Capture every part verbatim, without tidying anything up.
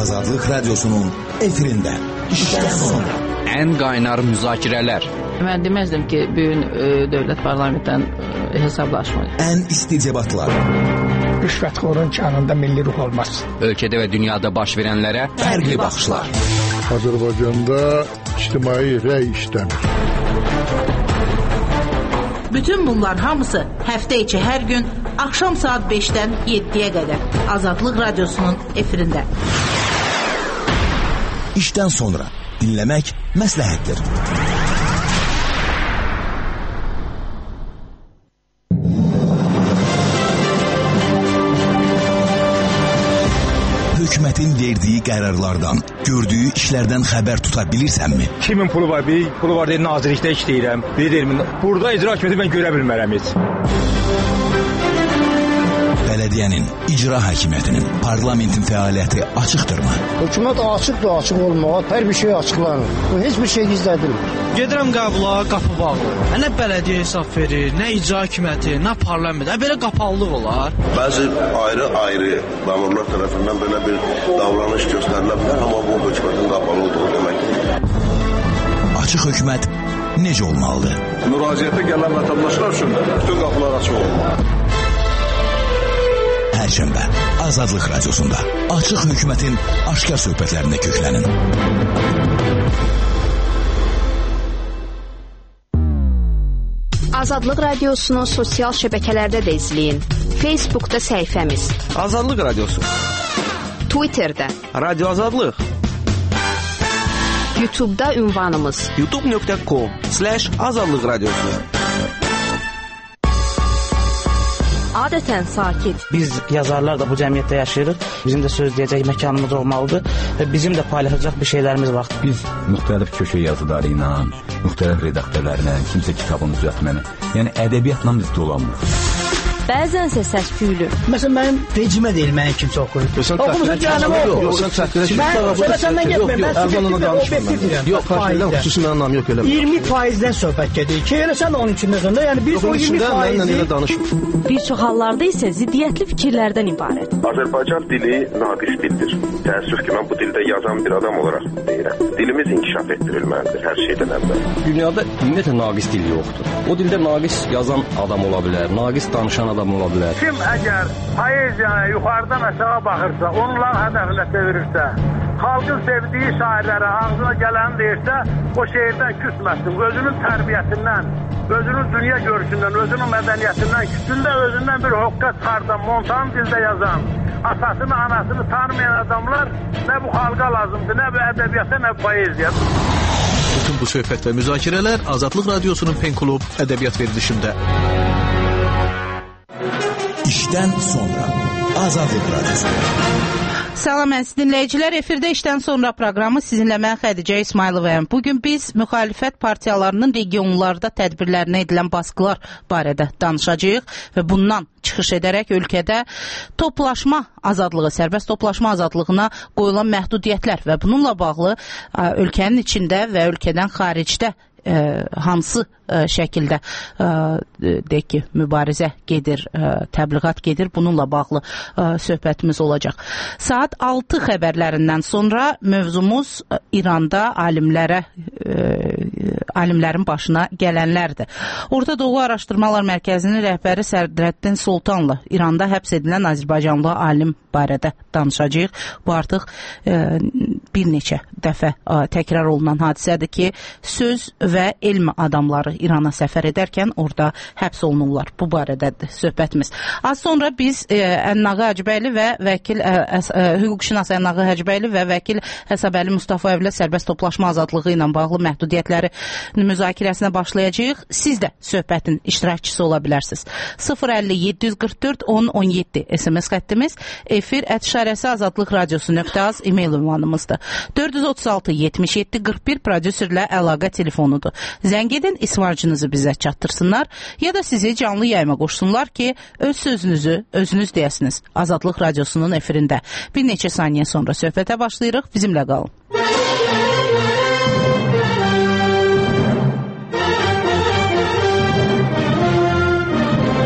Azadlık Radyosu'nun efirinde. İşten sonra. En kaynar müzakirələr. Mən deməzdim ki, bugün e, dövlət parlamentdən e, hesablaşmayı. En isticebatlar. Rüşvətxorun kanında milli ruh olmaz. Ölkədə və dünyada baş verənlərə Fərqli baxışlar. Azərbaycanda ictimai rəy işləmir. Bütün bunlar hamısı həftə içi hər gün axşam saat beşdən yeddiyə qədər Azadlıq Radyosu'nun efirində. İşten sonra dinlemek məsləhətdir. Hükümetin verdiği kararlardan, gördüğü işlerden haber tutabilirsenmi? Kimin pulu var? Bir pulu var deyil, nazirlikdə işləyirəm. Bir deyil, burada icra hakimiyyəti mən görə bilmərəm heç. Belediyenin, icra hakimiyetinin, parlamentin fəaliyyəti açıqdırmı? Hükümet açıqdır, açıq olmağa, hər bir şey açıqlanır. Hiçbir şey gizlədilmir. Gedirəm qəbula, qapı bağlı. Nə bələdiyyə hesab verir, nə icra hakimiyyəti, nə parlament. Belə qapalıllıq olar. Bəzi ayrı-ayrı məmurlar tərəfindən belə bir davranış göstərilə bilər, amma bu hökumətin qapalı olduğu deməkdir. Açıq hökumət necə olmalıdır? Müraciətə gələn vətəndaşlar üçün də bütün qapılar açıq olmalı. Perşembe Azadlık Radyosu'nda açık hükümetin aşkar söhbətlərində köklənin. Azadlıq Radiosunu sosial şəbəkələrdə də izləyin. Facebook'ta səhifəmiz Azadlıq Radiosu, Twitter'da Radio Azadlıq, YouTube'da ünvanımız youtube nöqtə com slash azadlıq radiosu. Adətən sakit. Biz yazarlar da bu cəmiyyətdə yaşayırıq. Bizim də söz deyəcək məkanımız olmalıdır və bizim də paylaşacaq bir şeylərimiz var. Biz müxtəlif köşə yazıları ilə, müxtəlif redaktörlərlə, kimsə kitabını düzəltməni, yəni ədəbiyyatla biz dolanmırıq. Bəzənsə səs-küylü. Məsələn, mənim vecimə deyil, mənim kimsə oxuyur. Oxumuza canımı oxuyur. Yox, sən çəkdirə ki, mən səndən getməyim, mən subjektiv deyirəm. Yox, fərqdən xüsusi mənim namı yox elə. iyirmi faizdən söhbət gedir ki, elə sən onun içində sonra, yəni biz o iyirmi faizi... Bir çox hallarda isə ziddiyyətli fikirlərdən ibarət. Azərbaycan dili naqis dildir. Təəssüf ki, mən bu dildə yazan bir adam olaraq deyirəm. Dilimiz inkişaf etdirilməlidir hər şeydən əvvəl. Dünyada ümumiyyətlə naqis dil yoxdur. O dildə naqis yazan adam ola bilər, naqis danışan adam ola bilər. Kim əgər poeziyaya yuxarıdan aşağı baxırsa, onların hədəfinə çevirirsə, xalqın sevdiyi şairlərə ağzına gələni deyirsə, o şeirdən küsməsin. Özünün tərbiyəsindən, özünün dünya görüşündən, özünün mədəniyyətindən, küsündə özündən bir hoqqa çıxardan, montan dildə yazan, atasını, anasını tanımayan adamlar nə bu xalqa lazımdır, nə bu ədəbiyyata, nə bu poeziya. Bütün bu söhbət və müzakirələr Azadlıq Radyosu'nun Pen Klub ədəbiyyat verilişində. İşten sonra Azadlıq Radyosu. Salam əziz dinləyicilər, efirdə işdən sonra proqramı sizinlə mən Xədicə İsmayılovayam. Bugün biz müxalifət partiyalarının regionlarda tədbirlərinə edilən baskılar barədə danışacağıq və bundan çıxış edərək ölkədə toplaşma azadlığı, sərbəst toplaşma azadlığına qoyulan məhdudiyyətlər və bununla bağlı ölkənin içində və ölkədən xaricdə Ə, hansı ə, şəkildə ə, deyək ki, mübarizə gedir, ə, təbliğat gedir, bununla bağlı ə, söhbətimiz olacaq. Saat altı xəbərlərindən sonra mövzumuz ə, İranda alimlərə ə, alimlərin başına gələnlərdir. Orta Doğu Araşdırmalar Mərkəzinin rəhbəri Sədrəddin Sultanlı İranda həbs edilən Azərbaycanlı alim barədə danışacağıq. Bu artıq ə, bir neçə dəfə ə, təkrar olunan hadisədir ki, söz və elm adamları İrana səfər edərkən orada həbs olunurlar. Bu barədədir söhbətimiz. Az sonra biz e, Ənnağı Hacıbəyli və vəkil e, e, hüquqşünas Ənnağı Hacıbəyli və vəkil Həsəbəli Mustafayevlə sərbəst toplaşma azadlığı ilə bağlı məhdudiyyətləri müzakirəsinə başlayacağıq. Siz də söhbətin iştirakçısı ola bilərsiniz. sıfır əlli yeddi yüz qırx dörd on on yeddi S M S xəttimiz, efir ət işarəsi azadlıq radiosu nöqtə az e-mail ünvanımızdır. dörd yüz otuz altı yetmiş yeddi qırx bir prodüserlə əlaqə telefonudur. Zəng edin, ismarcınızı bizə çatdırsınlar ya da sizi canlı yayıma qoşsunlar ki, öz sözünüzü özünüz deyəsiniz. Azadlıq Radiosu'nun efirində. Bir neçə saniyə sonra söhbətə başlayırıq. Bizimlə qalın.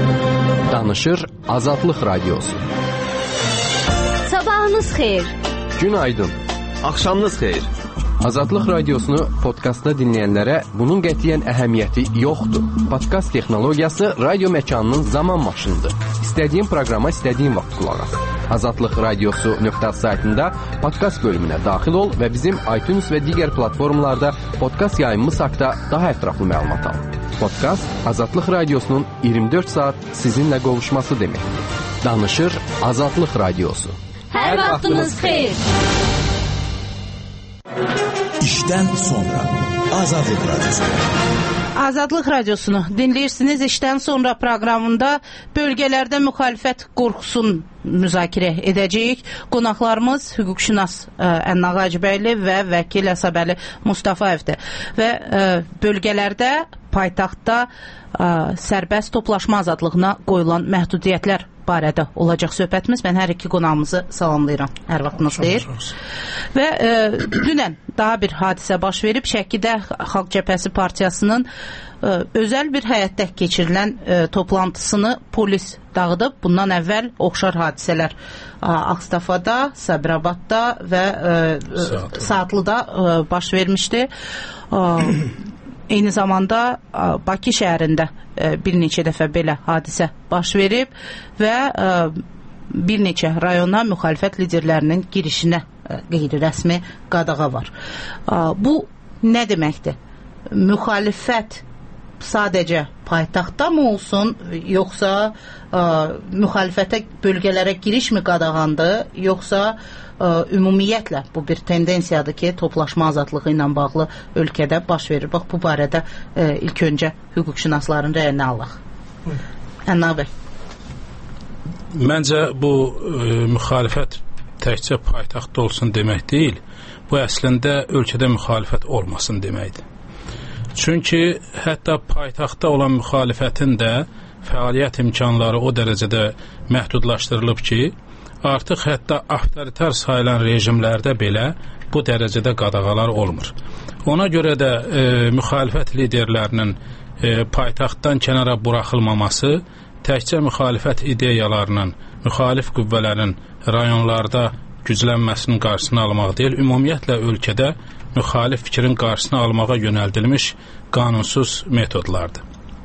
Danışır Azadlıq Radiosu. Sabahınız xeyir. Günaydın. Axşamınız xeyir. Azadlıq radiosunu podkastda dinləyənlərə bunun qətiyyən əhəmiyyəti yoxdur. Podkast texnologiyası radio məkanının zaman maşınıdır. İstədiyin proqrama istədiyin vaxt qulaq as. azadlıq radiosu nöqtə saytında podkast bölümünə daxil ol və bizim iTunes və digər platformalarda podkast yayımımız haqqında daha ətraflı məlumat al. Podkast Azadlıq radiosunun iyirmi dörd saat sizinlə qovuşması deməkdir. Danışır Azadlıq radiosu. Hər vaxtınız xeyir. İşdən sonra Azadlıq radiosu. Azadlıq radiosunu dinləyirsiniz. İşdən sonra proqramında bölgələrdə müxalifət qorxusun müzakirə edəcəyik. Qonaqlarımız hüquqşünas Ənna Hacıbəyli və vəkil Əsəbəli Mustafayevdir. Və ə, bölgələrdə paytaxtda ə, sərbəst toplaşma azadlığına qoyulan məhdudiyyətlər barədə olacaq söhbətimiz. Mən hər iki qonağımızı salamlayıram. Hər vaxtınız deyir. Və e, dünən daha bir hadisə baş verib. Şəkidə Xalq Cəbhəsi Partiyasının e, özəl bir həyətdə keçirilən e, toplantısını polis dağıdıb. Bundan əvvəl oxşar hadisələr Ağstafada, Sabirabadda və e, Saatlı. Saatlıda e, baş vermişdi. E, Eyni zamanda Bakı şəhərində bir neçə dəfə belə hadisə baş verib və bir neçə rayona müxalifət liderlərinin girişinə qeyri-rəsmi qadağa var. Bu nə deməkdir? Müxalifət sadəcə paytaxtda mı olsun, yoxsa müxalifətə bölgələrə giriş mi qadağandır, yoxsa ümumiyyətlə bu bir tendensiyadır ki, toplaşma azadlığı ilə bağlı ölkədə baş verir. Bax, bu barədə e, ilk öncə hüquqşünasların rəyini alaq. Ənna bəy. Məncə bu e, müxalifət təkcə paytaxtda olsun demək deyil, bu əslində ölkədə müxalifət olmasın deməkdir. Çünki hətta paytaxtda olan müxalifətin də fəaliyyət imkanları o dərəcədə məhdudlaşdırılıb ki, artıq hətta avtoritar sayılan rejimlərdə belə bu dərəcədə qadağalar olmur. Ona görə də e, müxalifət liderlərinin e, paytaxtdan kənara buraxılmaması təkcə müxalifət ideyalarının, müxalif qüvvələrin rayonlarda güclənməsinin qarşısını almaq deyil, ümumiyyətlə ölkədə müxalif fikrin qarşısını almağa yönəldilmiş qanunsuz metodlardır.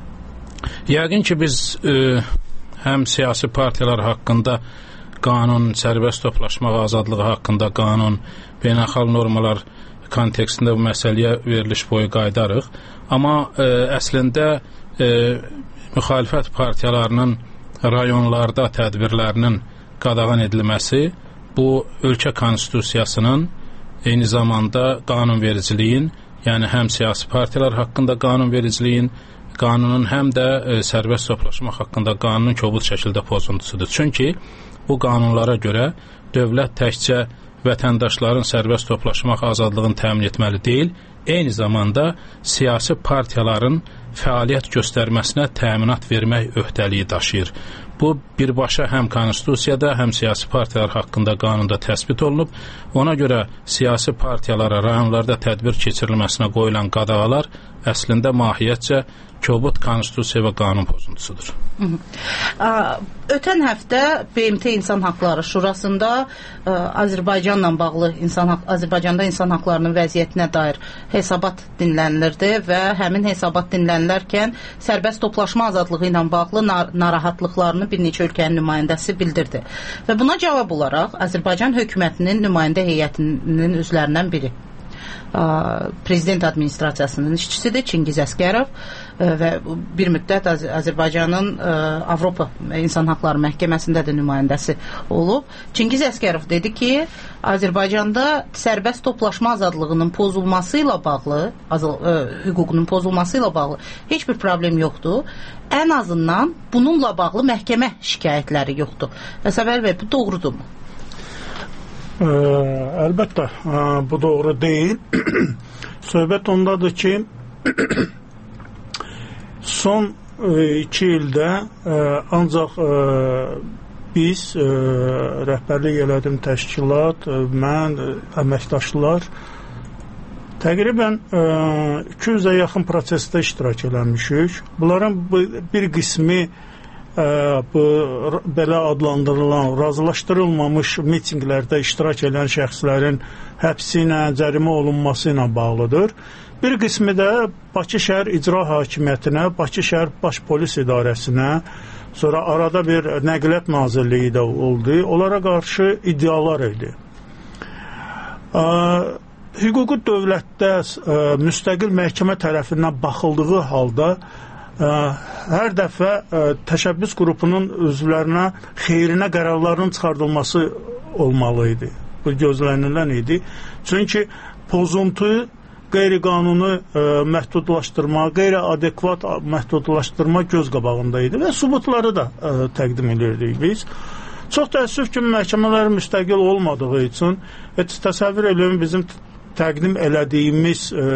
Yəqin ki, biz e, həm siyasi partiyalar haqqında qanun, sərbəst toplaşmaq azadlığı haqqında qanun, beynəlxalq normalar kontekstində bu məsələyə veriliş boyu qaydarıq. Amma e, əslində e, müxalifət partiyalarının rayonlarda tədbirlərinin qadağan edilməsi bu ölkə konstitusiyasının, eyni zamanda qanunvericiliyin, yəni həm siyasi partiyalar haqqında qanunvericiliyin, qanunun həm də e, sərbəst toplaşmaq haqqında qanunun kobud şəkildə pozuntusudur. Çünki bu qanunlara görə dövlət təkcə vətəndaşların sərbəst toplaşmaq azadlığını təmin etməli deyil, eyni zamanda siyasi partiyaların fəaliyyət göstərməsinə təminat vermək öhdəliyi daşıyır. Bu birbaşa həm konstitusiyada, həm siyasi partiyalar haqqında qanunda təsbit olunub. Ona görə siyasi partiyalara rayonlarda tədbir keçirilməsinə qoyulan qadağalar əslində mahiyyətcə kobud konstitusiya və qanun pozuntusudur. Hı -hı. Ə, ötən həftə B M T İnsan Haqları Şurasında ə, Azərbaycanla bağlı insan haq, Azərbaycanda insan haqlarının vəziyyətinə dair hesabat dinlənilirdi və həmin hesabat dinlənilərkən sərbəst toplaşma azadlığı ilə bağlı nar narahatlıqlarını bir neçə ölkənin nümayəndəsi bildirdi. Və buna cavab olaraq Azərbaycan hökumətinin nümayəndə heyətinin üzvlərindən biri, Prezident administrasiyasının işçisidir Çingiz Əsgərov və bir müddət Az Azərbaycanın Avropa İnsan Haqları Məhkəməsində də nümayəndəsi olub. Çingiz Əsgərov dedi ki, Azərbaycanda sərbəst toplaşma azadlığının pozulması ilə bağlı, hüququnun pozulması ilə bağlı heç bir problem yoxdur. Ən azından bununla bağlı məhkəmə şikayətləri yoxdur. Əsəbəli bəy, bu doğrudurmu? Ə, əlbəttə, ə, bu doğru deyil. Söhbət ondadır ki, son ə, iki ildə ə, ancaq ə, biz, ə, rəhbərlik elədim təşkilat, ə, mən, ə, əməkdaşlar təqribən ə, iki yüzə yaxın prosesdə iştirak eləmişik. Bunların bir qismi ə, bu belə adlandırılan, razılaşdırılmamış mitinqlərdə iştirak edən şəxslərin həbsi ilə, cərimə olunması ilə bağlıdır. Bir qismi də Bakı şəhər icra hakimiyyətinə, Bakı şəhər baş polis idarəsinə, sonra arada bir nəqliyyat nazirliyi də oldu. Onlara qarşı iddialar idi. Ə, hüquqi dövlətdə ə, müstəqil məhkəmə tərəfindən baxıldığı halda ə, hər dəfə ə, təşəbbüs qrupunun üzvlərinə xeyrinə qərarların çıxardılması olmalı idi. Bu gözlənilən idi. Çünki pozuntu, qeyri-qanuni ə, məhdudlaşdırma, qeyri-adekvat məhdudlaşdırma göz qabağında idi və sübutları da ə, təqdim edirdik biz. Çox təəssüf ki, məhkəmələr müstəqil olmadığı üçün heç təsəvvür edin bizim təqdim elədiyimiz ə,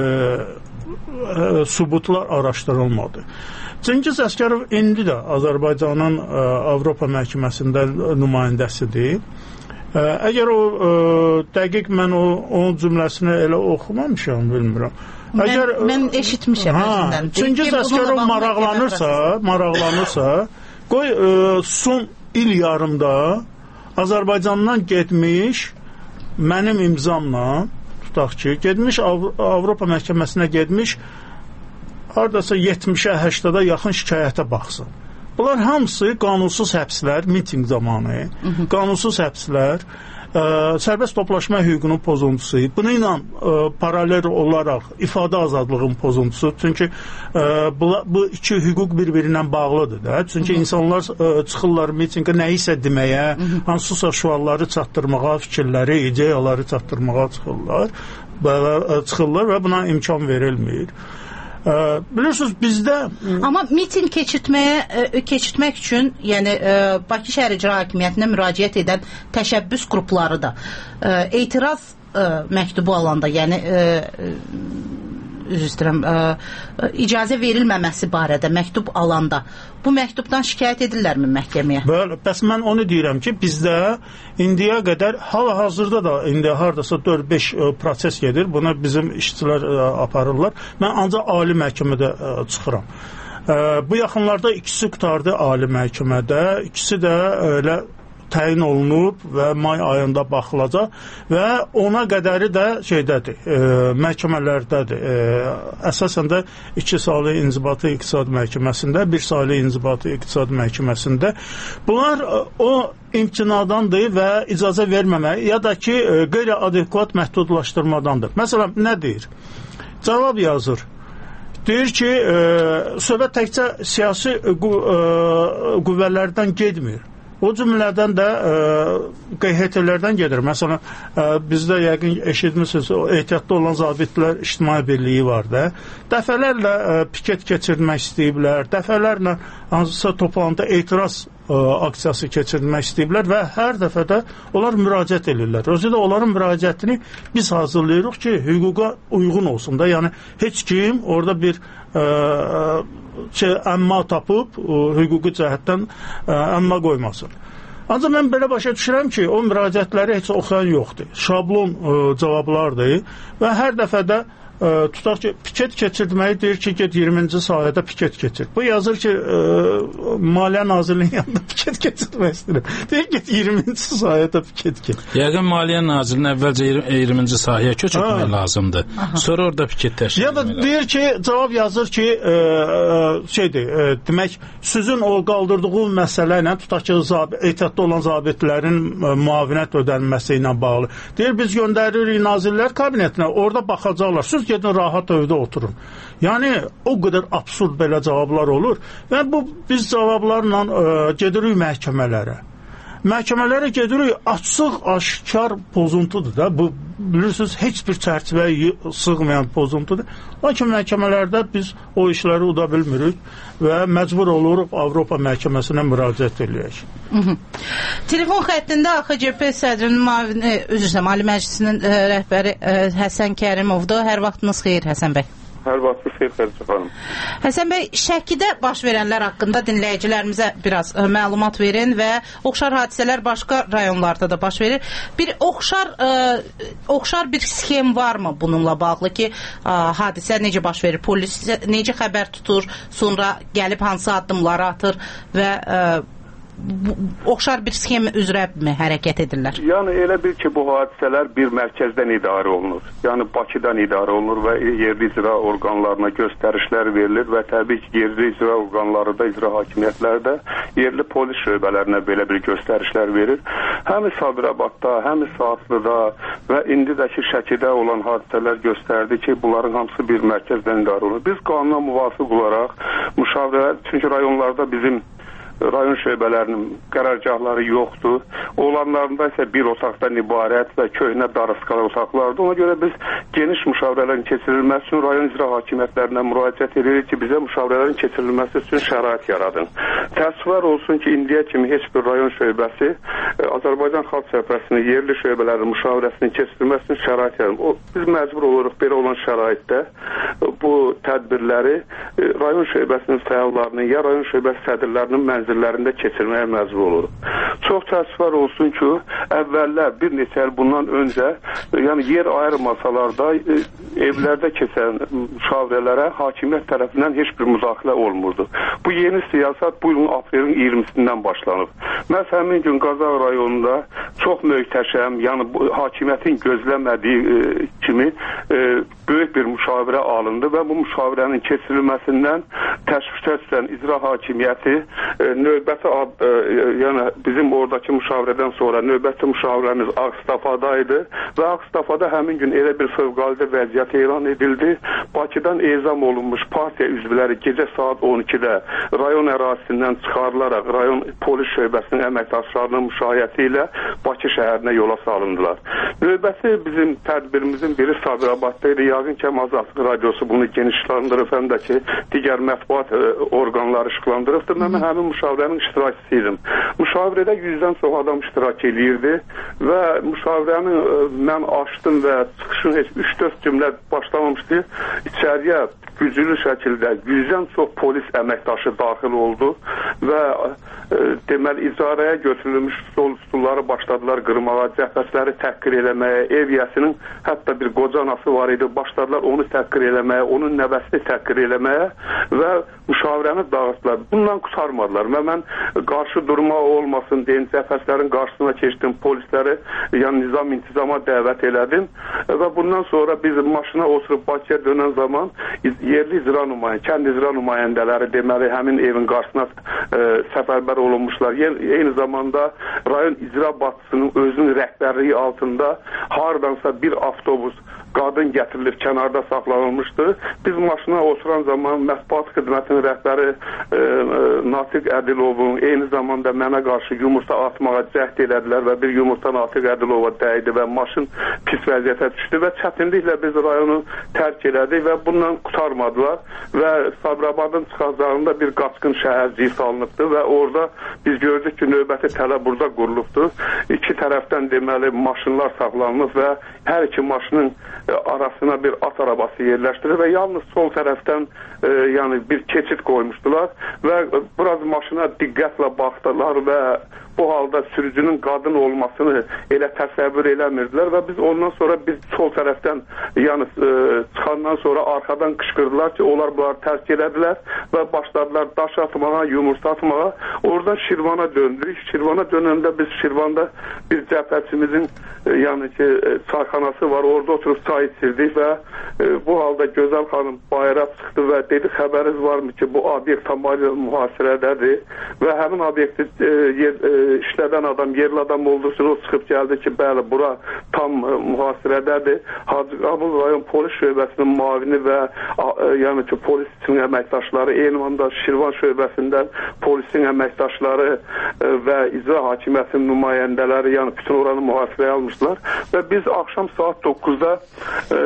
ə, sübutlar araşdırılmadı. Cengiz Əsgərov indi də Azərbaycanın ə, Avropa məhkəməsində nümayəndəsidir. Ə, əgər o ə, dəqiq mən o onun cümləsini elə oxumamışam, bilmirəm. Əgər mən, mən eşitmişəm özündən. Cengiz Əsgərov maraqlanırsa, maraqlanırsa, qoy ə, son il yarımda Azərbaycandan getmiş mənim imzamla, tutaq ki, getmiş Av Avropa məhkəməsinə getmiş hardasa yetmişə həştada yaxın şikayətə baxsın. Bunlar hamısı qanunsuz həbslər, miting zamanı, qanunsuz həbslər, ə, sərbəst toplaşma hüququnun pozuntusu, bunu ilə ə, paralel olaraq ifadə azadlığının pozuntusu, çünki ə, bu, bu iki hüquq bir-birindən bağlıdır da, çünki insanlar ə, çıxırlar mitingə nəyisə deməyə, hansısa şüarları çatdırmağa, fikirləri, ideyaları çatdırmağa çıxırlar, və, çıxırlar və buna imkan verilmir. Ə, bilirsiniz bizdə amma miting keçirtməyə keçirtmək üçün, yəni ə, Bakı şəhər icra hakimiyyətinə müraciət edən təşəbbüs qrupları da ə, etiraz ə, məktubu alanda, yəni ə, üzr istəyirəm, ə, icazə verilməməsi barədə məktub alanda bu məktubdan şikayət edirlərmi məhkəməyə? Bəli, bəs mən onu deyirəm ki, bizdə indiyə qədər hal-hazırda da indi hardasa dörd beş proses gedir. Buna bizim işçilər ə, aparırlar. Mən ancaq ali məhkəmədə ə, çıxıram. Ə, bu yaxınlarda ikisi qutardı ali məhkəmədə, ikisi də elə təyin olunub və may ayında baxılacaq və ona qədəri də şeydədir, e, məhkəmələrdədir. E, əsasən də iki saylı İnzibati İqtisad Məhkəməsində, bir saylı İnzibati İqtisad Məhkəməsində. Bunlar o imtinadandır və icazə verməmək ya da ki, e, qeyri-adekvat məhdudlaşdırmadandır. Məsələn, nə deyir? Cavab yazır. Deyir ki, e, söhbət təkcə siyasi qü, e, qüvvələrdən getmir. O cümlədən də Q H T-lərdən gedir. Məsələn, ə, bizdə yəqin eşitmişsiniz, ehtiyatda olan zabitlər İctimai Birliyi var da. Dəfələrlə ə, piket keçirmək istəyiblər, dəfələrlə hansısa toplantıda etiraz ə, aksiyası keçirmək istəyiblər və hər dəfə də onlar müraciət edirlər. Özü də onların müraciətini biz hazırlayırıq ki, hüquqa uyğun olsun da. Yəni, heç kim orada bir ə, şey, əmma tapıb, ə, hüquqi cəhətdən ə, əmma qoymasın. Ancaq mən belə başa düşürəm ki, o müraciətləri heç oxuyan yoxdur. Şablon ə, cavablardır və hər dəfə də ə, tutaq ki, piket keçirtməyi deyir ki, get iyirminci sahədə piket keçir. Bu yazır ki, ə, Maliyyə Nazirliyinin yanında piket keçirtmək istəyir. Deyir get iyirminci sahədə piket keçir. Yəqin Maliyyə Nazirliyinin əvvəlcə iyirminci sahəyə köçürmək lazımdır. Aha. Sonra orada piket təşkil ya da deyir ki, cavab yazır ki, ə, ə, şeydir, ə, demək, sizin o qaldırdığı məsələ ilə tutaq ki, zabit, ehtiyatda olan zabitlərin ə, müavinət ödənməsi ilə bağlı. Deyir, biz göndəririk Nazirlər Kabinetinə, orada baxacaqlar. Siz gedin rahat evdə oturun. Yəni o qədər absurd belə cavablar olur və bu biz cavablarla ə, gedirik məhkəmələrə. Məhkəmələrə gedirik, açıq, aşkar pozuntudur da. Bu bilirsiniz heç bir çərçivəyə sığmayan pozuntudur. Lakin məhkəmələrdə biz o işləri uda bilmirik və məcbur oluruq Avropa məhkəməsinə müraciət edək. Telefon xəttində A X C P sədrinin müavini, üzr istəyirəm, Ali Məclisinin ə, rəhbəri ə, Həsən Kərimovdur. Hər vaxtınız xeyir, Həsən bəy. Hər vaxtı xeyir Xədicə xanım. Həsən bəy, Şəkidə baş verənlər haqqında dinləyicilərimizə biraz ə, məlumat verin və oxşar hadisələr başqa rayonlarda da baş verir. Bir oxşar ə, oxşar bir sxem varmı bununla bağlı ki, ə, hadisə necə baş verir, polis necə xəbər tutur, sonra gəlib hansı addımları atır və ə, Bu, oxşar bir sxem üzrəmi hərəkət edirlər? Yəni elə bil ki, bu hadisələr bir mərkəzdən idarə olunur. Yəni Bakıdan idarə olunur və yerli icra orqanlarına göstərişlər verilir və təbii ki, yerli icra orqanları da, icra hakimiyyətləri də yerli polis şöbələrinə belə bir göstərişlər verir. Həm Sabirabadda, həm Saatlıda və indi də ki, Şəkidə olan hadisələr göstərdi ki, bunların hamısı bir mərkəzdən idarə olunur. Biz qanuna müvafiq olaraq müşavirələr, çünki rayonlarda bizim rayon şöbələrinin qərargahları yoxdur. Olanlarında isə bir otaqdan ibarət və köhnə darısqalar otaqlardır. Ona görə biz geniş müşavirələrin keçirilməsi üçün rayon icra hakimiyyətlərinə müraciət edirik ki, bizə müşavirələrin keçirilməsi üçün şərait yaradın. Təəssüflər olsun ki, indiyə kimi heç bir rayon şöbəsi Azərbaycan Xalq Cəbhəsinin yerli şöbələrin müşavirəsinin keçirilməsi üçün şərait yaradın. Biz məcbur oluruq belə olan şəraitdə bu tədbirləri rayon şöbəsinin fəallarının ya rayon şöbəsi sədrlərinin mənzillərində keçirməyə məcbur oluruq. Çox təəssüflər olsun ki, əvvəllər bir neçə il bundan öncə, yəni yer ayırmasalar da evlərdə keçən müşavirələrə hakimiyyət tərəfindən heç bir müdaxilə olmurdu. Bu yeni siyasət bu ilin aprelin iyirmisindən başlanıb. Məhz həmin gün Qazaq rayonunda çox möhtəşəm, yəni bu, hakimiyyətin gözləmədiyi e, kimi e, böyük bir müşavirə alındı və bu müşavirənin keçirilməsindən təşvişə düşən icra hakimiyyəti e, növbəti ad, e, yəni bizim oradakı müşavirədən sonra növbəti müşavirəmiz Ağstafadaydı və Ağstafada həmin gün elə bir fövqəladə vəziyyət elan edildi. Bakıdan ezam olunmuş partiya üzvləri gecə saat on ikidə rayon ərazisindən çıxarılaraq rayon polis şöbəsinin əməkdaşlarının müşayiəti ilə Bakı şəhərinə yola salındılar. Növbəti bizim tədbirimizin biri Sabirabadda idi. Yəqin ki, Azadlıq Radiosu bunu genişləndirib, həm də ki, digər mətbuat e, orqanları işıqlandırıbdır. Mən həmin müşavirənin iştirakçısıydım. Müşavirədə yüzdən çox adam iştirak edirdi və müşavirəni e, mən açdım və çıxışın heç üç dörd cümlə başlamamışdı. İçəriyə güclü şəkildə yüzdən çox polis əməkdaşı daxil oldu və e, deməli icarəyə götürülmüş sol stulları başladılar qırmağa, cəbhəçiləri təhqir eləməyə, ev yəsinin hətta bir qoca anası var idi, başladılar onu təhqir eləməyə, onun nəvəsini təhqir eləməyə və müşavirəni dağıtdılar. Bundan qurtarmadılar və mən qarşı durma olmasın deyin, cəbhəçilərin qarşısına keçdim, polisləri, yəni nizam intizama dəvət elədim və bundan sonra biz maşına oturub Bakıya dönən zaman yerli icra nümayəndə, kənd icra nümayəndələri deməli həmin evin qarşısına e, səfərbər olunmuşlar. Eyni zamanda rayon icra başçısının özünün rəhbərliyi altında hardansa bir avtobus qadın gətirilib kənarda saxlanılmışdı. Biz maşına oturan zaman mətbuat xidmətinin rəhbəri e, e, Natiq Ədilovun eyni zamanda mənə qarşı yumurta atmağa cəhd elədilər və bir yumurta Natiq Ədilova dəydi və maşın pis vəziyyətə düşdü və çətinliklə biz rayonu tərk elədik və bundan qurtarmadılar və Sabirabadın çıxacağında bir qaçqın şəhərciyi salınıbdı və orada biz gördük ki, növbəti tələ burada qurulubdur. İki tərəfdən deməli maşınlar saxlanılıb və hər iki maşının arasına bir at arabası yerləşdirir və yalnız sol tərəfdən e, yəni bir keçid qoymuşdular və biraz maşına diqqətlə baxdılar və bu halda sürücünün qadın olmasını elə təsəvvür eləmirdilər və biz ondan sonra biz sol tərəfdən yəni e, çıxandan sonra arxadan qışqırdılar ki, onlar bunları tərk elədilər və başladılar daş atmağa, yumurta atmağa. Oradan Şirvana döndük. Şirvana dönəndə biz Şirvanda bir cəbhəçimizin e, yəni ki, e, çayxanası var. Orada oturub çay içirdik və e, bu halda Gözəl xanım bayıra çıxdı və dedi, xəbəriniz varmı ki, bu obyekt tamamilə mühasirədədir və həmin obyekti e, yer, e, işlədən adam, yerli adam olduğu üçün o çıxıb gəldi ki, bəli, bura tam e, mühasirədədir. Hacı Qabul rayon polis şöbəsinin mavini və e, yəni ki, polis için əməkdaşları, eyni anda Şirvan şöbəsindən polisin əməkdaşları e, və icra hakimiyyətinin nümayəndələri, yəni bütün oranı mühasirəyə almışlar və biz axşam saat doqquzda e,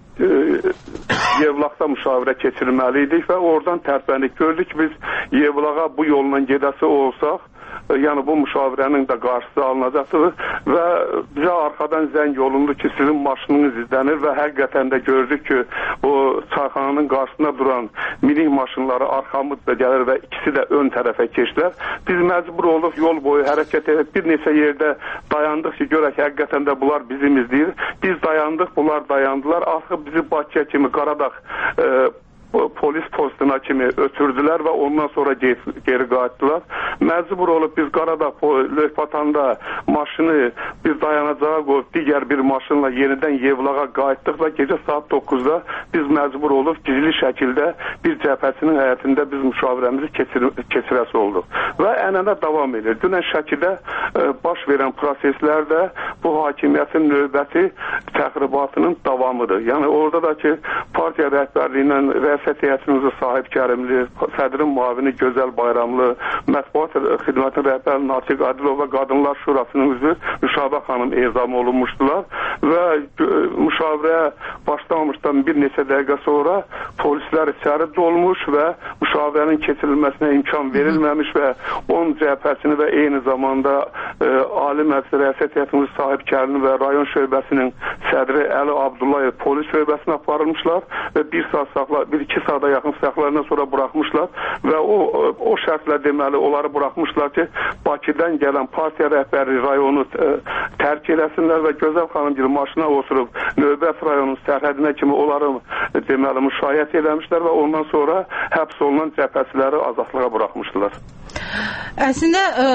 Yevlaqda müşavirə keçirməliydik və oradan tərpəndik. Gördük biz Yevlağa bu yolla gedəsi olsaq yəni bu müşavirənin də qarşısı alınacaqdır və bizə arxadan zəng olundu ki, sizin maşınınız izlənir və həqiqətən də gördük ki, o çayxananın qarşısında duran minik maşınları arxamızda gəlir və ikisi də ön tərəfə keçdilər. Biz məcbur olduq yol boyu hərəkət edib bir neçə yerdə dayandıq ki, görək həqiqətən də bunlar bizim izləyir. Biz dayandıq, bunlar dayandılar. Artıq bizi Bakıya kimi Qaradağ e, polis postuna kimi ötürdülər və ondan sonra geri qayıtdılar. Məcbur olub biz Qaradağ Lövpatanda maşını bir dayanacağa qoyub digər bir maşınla yenidən Yevlağa qayıtdıq və gecə saat doqquzda biz məcbur olub gizli şəkildə bir cəbhəsinin həyətində biz müşavirəmizi keçir keçirəsi olduq. Və ənənə davam edir. Dünən Şəkidə e, baş verən proseslərdə bu hakimiyyətin növbəti təxribatının davamıdır. Yəni orada da ki, partiya rəhbərliyindən rəsət heyətimizin sahib Kərimli, sədrin müavini Gözəl Bayramlı, mətbuat xidmətinin rəhbəri Natiq Adilov və Qadınlar Şurasının üzvü Müşabə xanım ezam olunmuşdular və müşavirəyə başlamışdan bir neçə dəqiqə sonra polislər içəri dolmuş və müşavirənin keçirilməsinə imkan verilməmiş və on cəbhəsini və eyni zamanda e, Ali Məclis Rəsət heyətimizin sahib Kərimli və rayon şöbəsinin sədri Əli Abdullayev polis şöbəsinə aparılmışlar və bir saat saxla, bir iki saata yaxın saxlarından sonra buraxmışlar və o, o şərtlə deməli onları buraxmışlar ki, Bakıdan gələn partiya rəhbəri rayonu e, tərk eləsinlər və Gözəl xanım bir maşına oturub növbət rayonun sərhədinə kimi onları e, deməli müşayiət eləmişlər və ondan sonra həbs olunan cəbhəsiləri azadlığa buraxmışdılar. Əslində ə,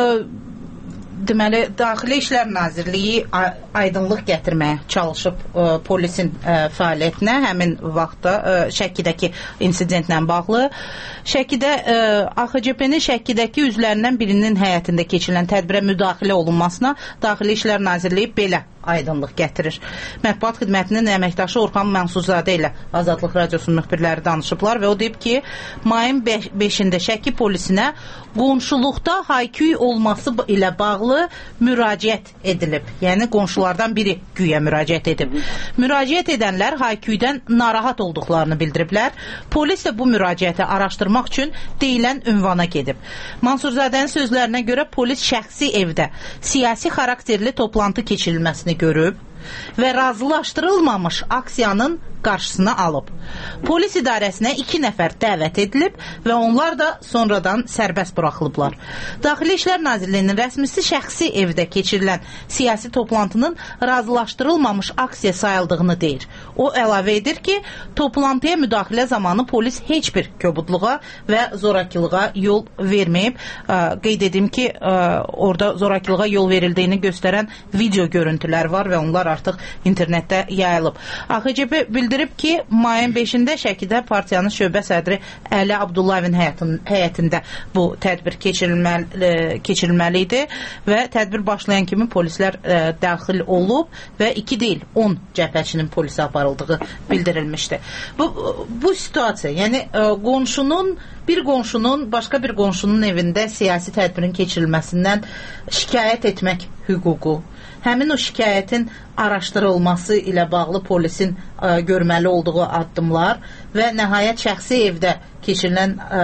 deməli Daxili İşlər Nazirliyi aydınlıq gətirməyə çalışıb ə, polisin ə, fəaliyyətinə həmin vaxtda ə, Şəkidəki insidentlə bağlı. Şəkidə ə, A X C P-nin Şəkidəki üzvlərindən birinin həyətində keçirilən tədbirə müdaxilə olunmasına Daxili İşlər Nazirliyi belə aydınlıq gətirir. Mətbuat xidmətinin əməkdaşı Orxan Mənsurzadə ilə Azadlıq Radiosunun müxbirləri danışıblar və o deyib ki, mayın beşində Şəki polisinə qonşuluqda hayküy olması ilə bağlı müraciət edilib. Yəni qonşulardan biri güya müraciət edib. Müraciət edənlər hayküydən narahat olduqlarını bildiriblər. Polis də bu müraciəti araşdırmaq üçün deyilən ünvana gedib. Mansurzadənin sözlərinə görə polis şəxsi evdə siyasi xarakterli toplantı keçirilməsini görüb və razılaşdırılmamış aksiyanın qarşısını alıb. Polis idarəsinə iki nəfər dəvət edilib və onlar da sonradan sərbəst buraxılıblar. Daxili İşlər Nazirliyinin rəsmisi şəxsi evdə keçirilən siyasi toplantının razılaşdırılmamış aksiya sayıldığını deyir. O əlavə edir ki, toplantıya müdaxilə zamanı polis heç bir kobudluğa və zorakılığa yol verməyib. Qeyd edim ki, orada zorakılığa yol verildiyini göstərən video görüntülər var və onlar artıq internetdə yayılıb. A X C P bildirib ki, mayın beşində Şəkidə partiyanın şöbə sədri Əli Abdullayevin həyətində bu tədbir keçirilməli, keçirilməli idi və tədbir başlayan kimi polislər ə, daxil olub və iki deyil, on cəbhəçinin polisə aparıldığı bildirilmişdi. Bu, bu situasiya, yəni ə, qonşunun, bir qonşunun başqa bir qonşunun evində siyasi tədbirin keçirilməsindən şikayət etmək hüququ, həmin o şikayətin araşdırılması ilə bağlı polisin ə, görməli olduğu addımlar və nəhayət şəxsi evdə keçirilən ə,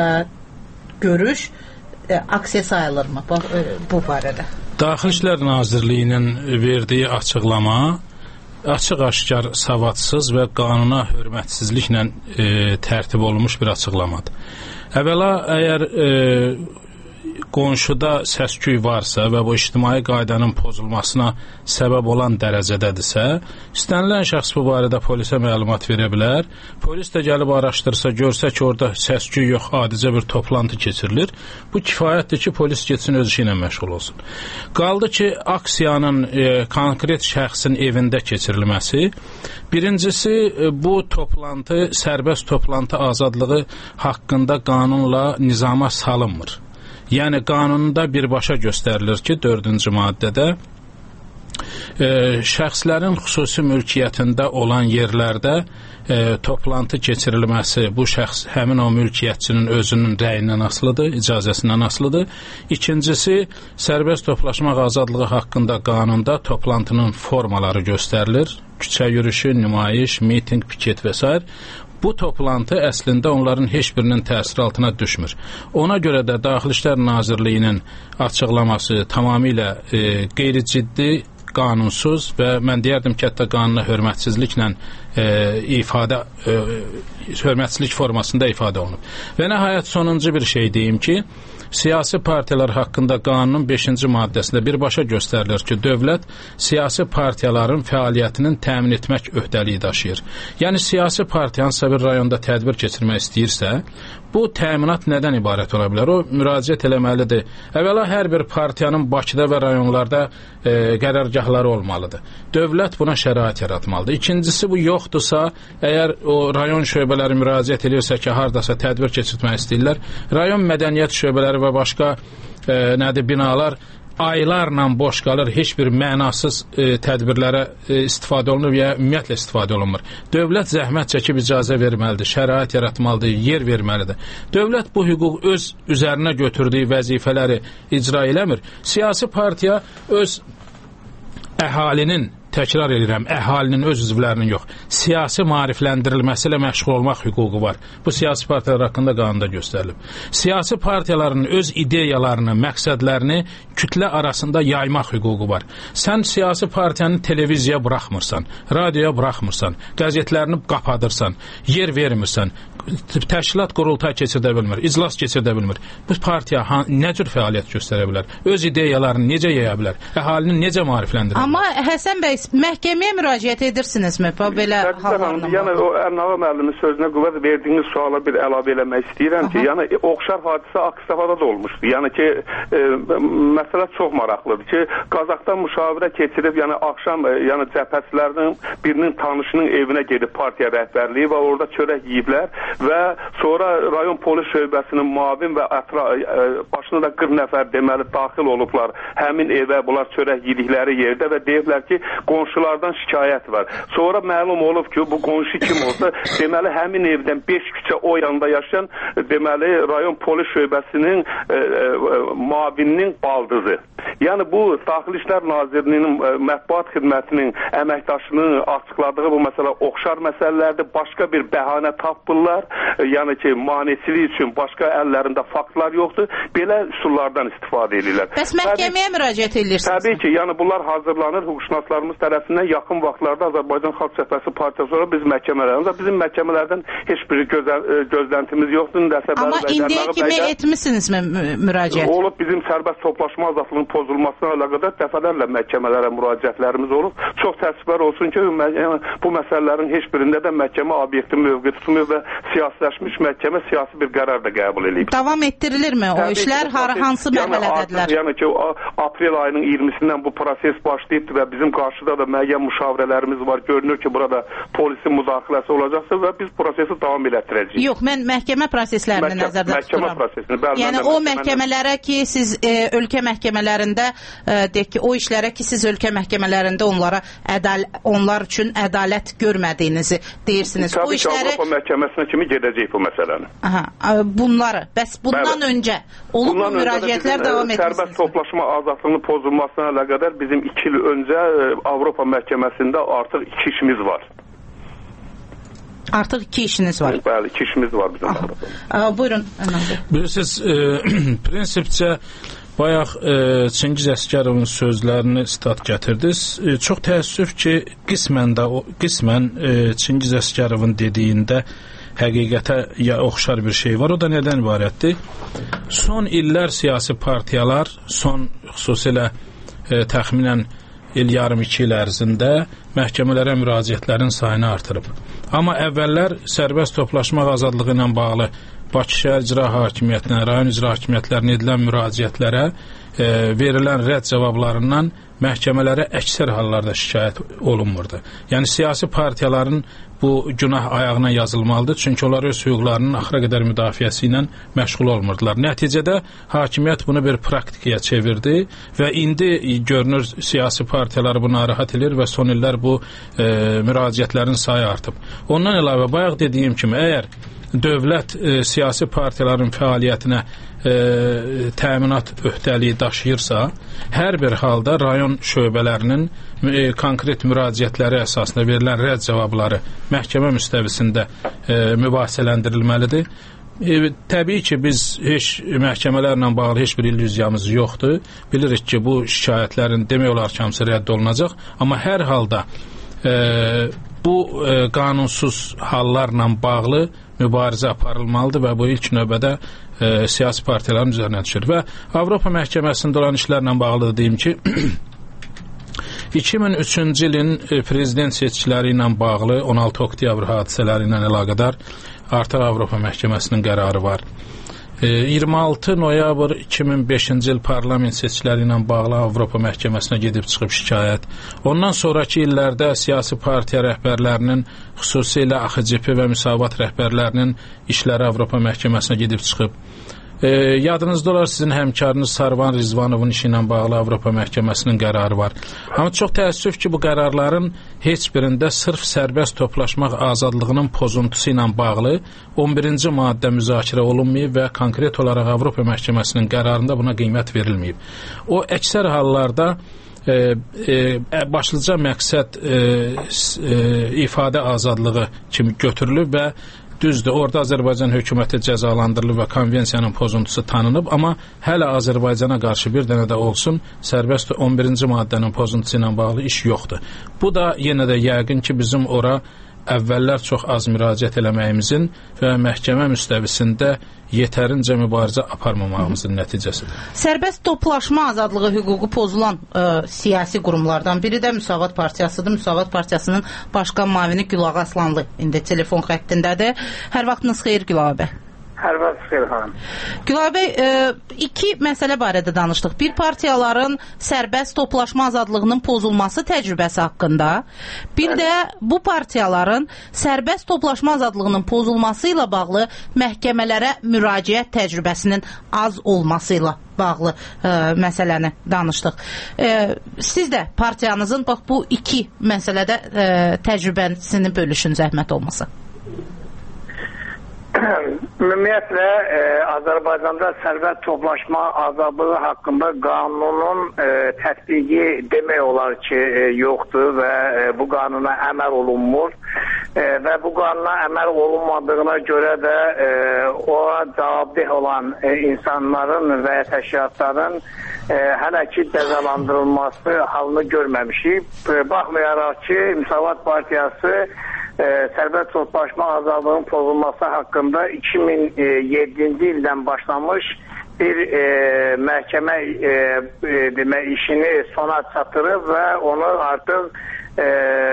görüş ə, aksiya sayılırmı bu, ə, bu barədə? Daxili İşlər Nazirliyinin verdiyi açıqlama açıq-aşkar savadsız və qanuna hörmətsizliklə e, tərtib olunmuş bir açıqlamadır. Əvvəla, əgər e, qonşuda səs-küy varsa və bu ictimai qaydanın pozulmasına səbəb olan dərəcədədirsə, istənilən şəxs bu barədə polisə məlumat verə bilər. Polis də gəlib araşdırsa, görsə ki, orada səs-küy yox, adicə bir toplantı keçirilir. Bu kifayətdir ki, polis getsin öz işi ilə məşğul olsun. Qaldı ki, aksiyanın e, konkret şəxsin evində keçirilməsi. Birincisi, e, bu toplantı, sərbəst toplantı azadlığı haqqında qanunla nizama salınmır. Yəni, qanunda birbaşa göstərilir ki, dördüncü maddədə e, şəxslərin xüsusi mülkiyyətində olan yerlərdə e, toplantı keçirilməsi bu şəxs həmin o mülkiyyətçinin özünün rəyindən asılıdır, icazəsindən asılıdır. İkincisi, sərbəst toplaşmaq azadlığı haqqında qanunda toplantının formaları göstərilir. Küçə yürüyüşü, nümayiş, miting, piket və s. Bu toplantı əslində onların heç birinin təsir altına düşmür. Ona görə də Daxili İşlər Nazirliyinin açıqlaması tamamilə e, qeyri-ciddi, qanunsuz və mən deyərdim ki, hətta qanuna hörmətsizliklə e, ifadə, e, hörmətsizlik formasında ifadə olunub. Və nəhayət sonuncu bir şey deyim ki, siyasi partiyalar haqqında qanunun beşinci maddəsində birbaşa göstərilir ki, dövlət siyasi partiyaların fəaliyyətinin təmin etmək öhdəliyi daşıyır. Yəni, siyasi partiya hansısa bir rayonda tədbir keçirmək istəyirsə, bu təminat nədən ibarət ola bilər? O, müraciət eləməlidir. Əvvəla, hər bir partiyanın Bakıda və rayonlarda e, qərargahları olmalıdır. Dövlət buna şərait yaratmalıdır. İkincisi, bu yoxdursa, əgər o rayon şöbələri müraciət edirsə ki, haradasa tədbir keçirmək istəyirlər, rayon mədəniyyət şöbələri və başqa e, nədir, binalar aylarla boş qalır, heç bir mənasız e, tədbirlərə e, istifadə olunur və ya ümumiyyətlə istifadə olunmur. Dövlət zəhmət çəkib icazə verməlidir, şərait yaratmalıdır, yer verməlidir. Dövlət bu hüquq öz üzərinə götürdüyü vəzifələri icra eləmir. Siyasi partiya öz əhalinin, təkrar edirəm, əhalinin öz üzvlərinin yox, siyasi maarifləndirilməsi ilə məşğul olmaq hüququ var. Bu siyasi partiyalar haqqında qanunda göstərilib. Siyasi partiyaların öz ideyalarını, məqsədlərini kütlə arasında yaymaq hüququ var. Sən siyasi partiyanı televiziyaya buraxmırsan, radioya buraxmırsan, qəzetlərini qapadırsan, yer vermirsən, təşkilat qurultay keçirdə bilmir, iclas keçirdə bilmir. Bu partiya nə cür fəaliyyət göstərə bilər? Öz ideyalarını necə yaya bilər? Əhalinin necə maarifləndirə bilər? Amma Həsən bəy, məhkəməyə müraciət edirsinizmi? Belə hallarla? Yəni, o Ərnağa müəllimin sözünə qüvvət verdiyiniz suala bir əlavə eləmək istəyirəm ki, yəni, oxşar hadisə Aksafada da olmuşdur. Yəni ki, e, məsələ çox maraqlıdır ki, Qazaxdan müşavirə keçirib, yəni axşam, yəni cəbhəçilərinin birinin tanışının evinə gedib partiya rəhbərliyi və orada çörək yeyiblər və sonra rayon polis şöbəsinin muavin və ətra, e, başına da qırx nəfər deməli daxil olublar həmin evə, bunlar çörək yedikləri yerdə və deyiblər ki, qonşulardan şikayət var. Sonra məlum olub ki, bu qonşu kim olsa, deməli həmin evdən beş küçə o yanda yaşayan, deməli rayon polis şöbəsinin e, e, muavininin baldızı. Yəni bu Daxili İşlər Nazirliyinin e, mətbuat xidmətinin əməkdaşının açıqladığı bu məsələ oxşar məsələlərdir. Başqa bir bəhanə tapırlar. E, yəni ki, maneçilik üçün başqa əllərində faktlar yoxdur. Belə üsullardan istifadə edirlər. Bəs məhkəməyə müraciət edirsiniz? Təbii ki, yəni bunlar hazırlanır hüquqşünaslarımız tərəfindən yaxın vaxtlarda Azərbaycan Xalq Cəbhəsi Partiyası sonra biz məhkəmələrimiz, bizim məhkəmələrdən heç bir gözə, gözləntimiz yoxdur. Amma indiyə kimi etmisinizmi müraciət? Olub, bizim sərbəst toplaşma azadlığının pozulmasına əlaqədar dəfələrlə məhkəmələrə müraciətlərimiz olub. Çox təəssüflər olsun ki, bu məsələlərin heç birində də məhkəmə obyekti mövqe tutmuyor və siyasiləşmiş məhkəmə siyasi bir qərar da qəbul edib. Davam etdirilirmi? O Təbii işlər ki, hansı mərhələdədirlər? Yəni ki, aprel ayının iyirmisindən bu proses başlayıbdır və bizim qarşıda da müəyyən müşavirələrimiz var. Görünür ki, burada polisin müdaxiləsi olacaqsa və biz prosesi davam elətdirəcəyik. Yox, mən məhkəmə proseslərini Məhkəm, nəzərdə məhkəmə tuturam. Prosesini, bəli, yəni o məhkəmələrə ki, siz e, ölkə məhkəmələrində e, deyək ki, o işlərə ki, siz ölkə məhkəmələrində onlara ədal onlar üçün ədalət görmədiyinizi deyirsiniz. Təbii o işləri ki, Avropa məhkəməsinə kimi gedəcək bu məsələni. Aha, bunları, bəs bundan bəli. öncə olub mu müraciətlər davam etmişsiniz? Sərbəst toplaşma azadlığının pozulmasına əlaqədar bizim iki il öncə Avropa məhkəməsində artıq iki işimiz var. Artıq iki işiniz var. Bəli, iki işimiz var bizim Avropada. Buyurun. Bilirsiniz, e, prinsipcə bayaq e, Çingiz Əsgərovun sözlərini stat gətirdiniz. E, çox təəssüf ki, qismən də o qismən e, Çingiz Əsgərovun dediyində həqiqətə ya oxşar bir şey var. O da nədən ibarətdir? Son illər siyasi partiyalar, son xüsusilə e, təxminən il yarım iki il ərzində məhkəmələrə müraciətlərin sayını artırıb. Amma əvvəllər sərbəst toplaşmaq azadlığı ilə bağlı Bakı şəhər icra hakimiyyətinə, rayon icra hakimiyyətlərinə edilən müraciətlərə e, verilən rədd cavablarından məhkəmələrə əksər hallarda şikayət olunmurdu. Yəni siyasi partiyaların bu günah ayağına yazılmalıdır, çünki onlar öz hüquqlarının axıra qədər müdafiəsi ilə məşğul olmurdular. Nəticədə hakimiyyət bunu bir praktikaya çevirdi və indi görünür siyasi partiyalar bunu narahat edir və son illər bu e, müraciətlərin sayı artıb. Ondan əlavə bayaq dediyim kimi, əgər dövlət e, siyasi partiyaların fəaliyyətinə e, təminat öhdəliyi daşıyırsa, hər bir halda rayon şöbələrinin e, konkret müraciətləri əsasında verilən rədd cavabları məhkəmə müstəvisində e, mübahisələndirilməlidir. E, təbii ki, biz heç məhkəmələrlə bağlı heç bir illüziyamız yoxdur. Bilirik ki, bu şikayətlərin demək olar ki, hamısı rədd olunacaq, amma hər halda e, bu e, qanunsuz hallarla bağlı mübarizə aparılmalıdır və bu ilk növbədə e, siyasi partiyaların üzərinə düşür. Və Avropa məhkəməsində olan işlərlə bağlı deyim ki, iki min üçüncü ilin prezident seçkiləri ilə bağlı on altı oktyabr hadisələri ilə əlaqədar artıq Avropa məhkəməsinin qərarı var. iyirmi altı noyabr iki min beşinci il parlament seçkiləri ilə bağlı Avropa məhkəməsinə gedib çıxıb şikayət. Ondan sonraki illərdə siyasi partiya rəhbərlərinin, xüsusilə A X C P və Müsavat rəhbərlərinin işləri Avropa məhkəməsinə gedib çıxıb. E, yadınızda olar sizin həmkarınız Sarvan Rizvanovun işi ilə bağlı Avropa məhkəməsinin qərarı var. Amma çox təəssüf ki, bu qərarların heç birində sırf sərbəst toplaşmaq azadlığının pozuntusu ilə bağlı on birinci maddə müzakirə olunmayıb və konkret olaraq Avropa məhkəməsinin qərarında buna qiymət verilməyib. O əksər hallarda e, e, başlıca məqsəd e, e, ifadə azadlığı kimi götürülüb və düzdür, orada Azərbaycan hökuməti cəzalandırılıb və konvensiyanın pozuntusu tanınıb, amma hələ Azərbaycana qarşı bir dənə də olsun sərbəst on birinci maddənin pozuntusu ilə bağlı iş yoxdur. Bu da yenə də yəqin ki, bizim ora əvvəllər çox az müraciət eləməyimizin və məhkəmə müstəvisində yetərincə mübarizə aparmamağımızın nəticəsidir. Sərbəst toplaşma azadlığı hüququ pozulan ə, siyasi qurumlardan biri də Müsavat Partiyasıdır. Müsavat Partiyasının başqan müavini Gülağa Aslanlı indi telefon xəttindədir. Hər vaxtınız xeyir Gülağa bəy. Hər vaxt xeyir xanım. Gülağa bəy, e, iki məsələ barədə danışdıq. Bir, partiyaların sərbəst toplaşma azadlığının pozulması təcrübəsi haqqında. Bir də bu partiyaların sərbəst toplaşma azadlığının pozulması ilə bağlı məhkəmələrə müraciət təcrübəsinin az olması ilə bağlı e, məsələni danışdıq. E, siz də partiyanızın bax bu iki məsələdə e, təcrübəsini bölüşün, zəhmət olmasa. Ümumiyyətlə e, Azərbaycanda sərbəst toplaşma azadlığı haqqında qanunun e, tətbiqi demək olar ki e, yoxdur və e, bu qanuna əməl olunmur e, və bu qanuna əməl olunmadığına görə də e, o cavabdeh olan e, insanların və təşkilatların e, hələ ki cəzalandırılması halını görməmişik. E, baxmayaraq ki, Müsavat Partiyası E, sərbəst toplaşma azadlığının pozulması haqqında iki min yeddinci ildən başlamış bir e, məhkəmə e, e, demə, işini sona çatdırıb və onu artıq e,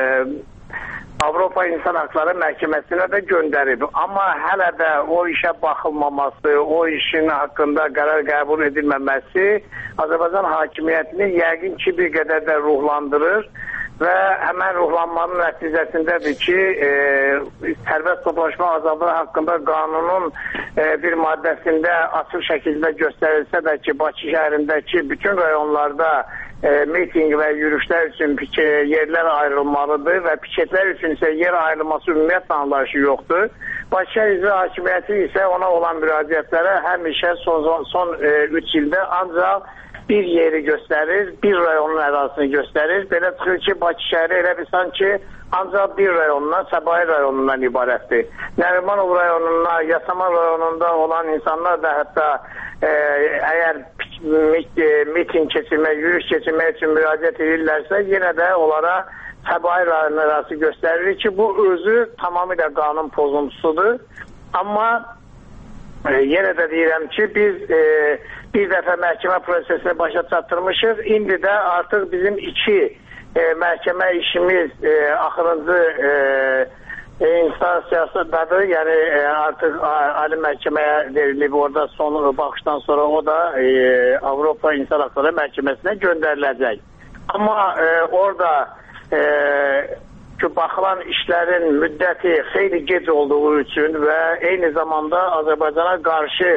Avropa İnsan Hakları Məhkəməsinə də göndərib. Amma hələ də o işə baxılmaması, o işin haqqında qərar qəbul edilməməsi Azərbaycan hakimiyyətini yəqin ki bir qədər də ruhlandırır. Və həmən ruhlanmanın nəticəsindədir ki, e, sərbəst toplaşma azadlığı haqqında qanunun e, bir maddəsində açıq şəkildə göstərilsə də ki, Bakı şəhərindəki bütün rayonlarda e, miting və yürüyüşlər üçün yerlər ayrılmalıdır və piketlər üçün isə yer ayrılması ümumiyyətlə anlayışı yoxdur. Bakı şəhər icra hakimiyyəti isə ona olan müraciətlərə həmişə son, son e, üç ildə ancaq bir yeri göstərir, bir rayonun ərazisini göstərir. Belə çıxır ki, Bakı şəhəri elə bir sanki ancaq bir rayonundan, Səbail rayonundan ibarətdir. Nərimanov rayonunda, Yasamal rayonunda olan insanlar da hətta e, əgər miting keçirmək, yürüyüş keçirmək üçün müraciət edirlərsə, yenə də onlara Səbail rayonunun ərazisi göstərir ki, bu özü tamamilə qanun pozuntusudur. Amma e, yenə də deyirəm ki, biz e, bir dəfə məhkəmə prosesini başa çatdırmışıq. İndi də artıq bizim iki e, məhkəmə işimiz e, axırıncı e, e, instansiyasındadır. Yəni e, artıq Ali Məhkəməyə verilib, orada son baxışdan sonra o da e, Avropa İnsan Hakları Məhkəməsinə göndəriləcək. Amma e, orada e, ki, baxılan işlərin müddəti xeyli gec olduğu üçün və eyni zamanda Azərbaycana qarşı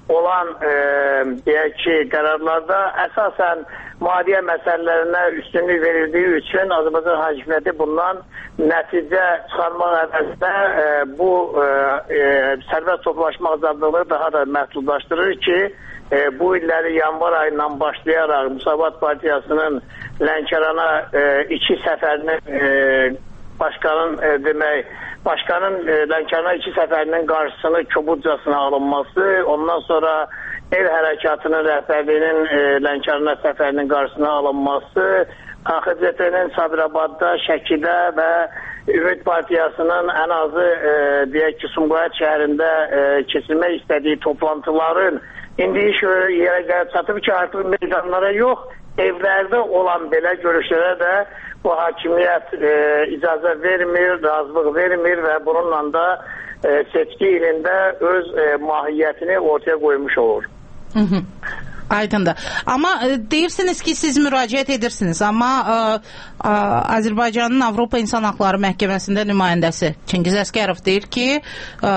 olan e, deyək ki, qərarlarda əsasən maliyyə məsələlərinə üstünlük verildiyi üçün Azərbaycan hakimiyyəti bundan nəticə çıxarmaq əvəzində e, bu e, e, sərbəst toplaşma azadlığını daha da məhdudlaşdırır ki, e, bu illəri yanvar ayından başlayaraq Müsavat Partiyasının Lənkərana e, iki səfərinin e, başkanın e, demək, başkanın e, Lənkərana iki səfərinin qarşısını kobudcasına alınması, ondan sonra el hərəkatının rəhbərliyinin e, Lənkərana səfərinin qarşısına alınması, A X C T-nin Sabirabadda, Şəkidə və Ümid Partiyasının ən azı e, deyək ki, Sumqayıt şəhərində e, keçirmək istədiyi toplantıların indi iş yerə gəlib çatıb ki, artıq meydanlara yox, evlərdə olan belə görüşlərə də bu hakimiyyət e, icazə vermir, razılıq vermir və bununla da e, seçki ilində öz e, mahiyyətini ortaya qoymuş olur. Hı hı. Aydındır. Amma e, deyirsiniz ki, siz müraciət edirsiniz, amma e, e, Azərbaycanın Avropa İnsan Haqları Məhkəməsində nümayəndəsi Çingiz Əsgərov deyir ki, e,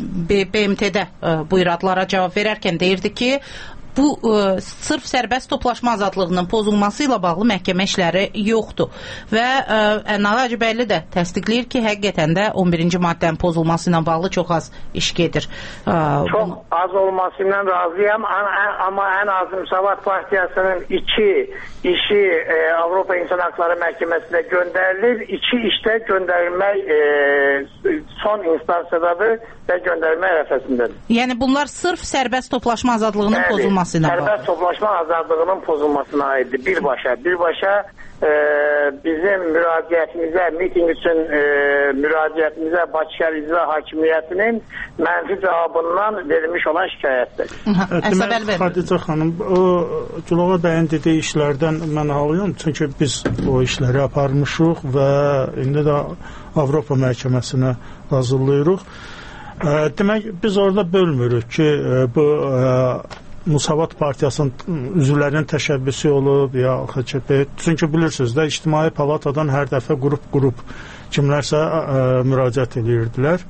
B M T-də e, bu iradlara cavab verərkən deyirdi ki, bu ə, sırf sərbəst toplaşma azadlığının pozulması ilə bağlı məhkəmə işləri yoxdur. Və ə, Ənal Hacıbəyli də təsdiqləyir ki, həqiqətən də on birinci maddənin pozulması ilə bağlı çox az iş gedir. Ə, çox bunu... az olması ilə razıyam, amma ən az Müsavat Partiyasının iki işi e, Avropa İnsan Haqları Məhkəməsinə göndərilir. İki işdə göndərilmək e, son instansiyadadır və göndərilmək ərəfəsindədir. Yəni bunlar sırf sərbəst toplaşma azadlığının Bəli. pozulması Sərbəst toplaşma azadlığının pozulmasına aiddir. Birbaşa, birbaşa e, bizim müraciətimizə, miting üçün e, müraciətimizə Bakı şəhər icra hakimiyyətinin mənfi cavabından verilmiş olan şikayətdir. Demək, Xadicə xanım, o Gülağa bəyin dediyi işlərdən mən alıyım, çünki biz o işləri aparmışıq və indi də Avropa məhkəməsinə hazırlayırıq. E, demək, biz orada bölmürük ki, e, bu e, Müsavat Partiyasının üzvlərinin təşəbbüsü olub ya A X C P. Çünki bilirsiniz də İctimai Palatadan hər dəfə qrup-qrup kimlərsə ə, müraciət edirdilər.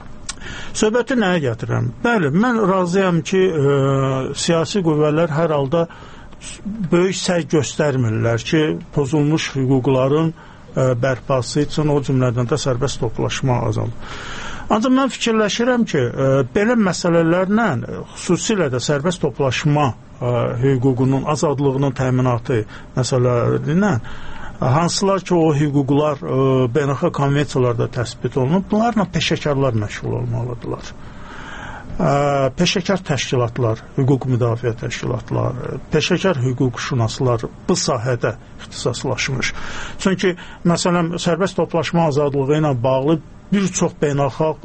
Söhbəti nəyə gətirəm? Bəli, mən razıyam ki, ə, siyasi qüvvələr hər halda böyük səy göstərmirlər ki, pozulmuş hüquqların ə, bərpası üçün o cümlədən də sərbəst toplaşma azalır. Ancaq mən fikirləşirəm ki, ə, belə məsələlərlə, xüsusilə də sərbəst toplaşma ə, hüququnun, azadlığının təminatı məsələlərlə, hansılar ki, o hüquqlar ə, beynəlxalq konvensiyalarda təsbit olunub, bunlarla peşəkarlar məşğul olmalıdırlar. Ə, peşəkar təşkilatlar, hüquq müdafiə təşkilatlar, peşəkar hüquqşünaslar bu sahədə ixtisaslaşmış. Çünki, məsələn, sərbəst toplaşma azadlığı ilə bağlı bir çox beynəlxalq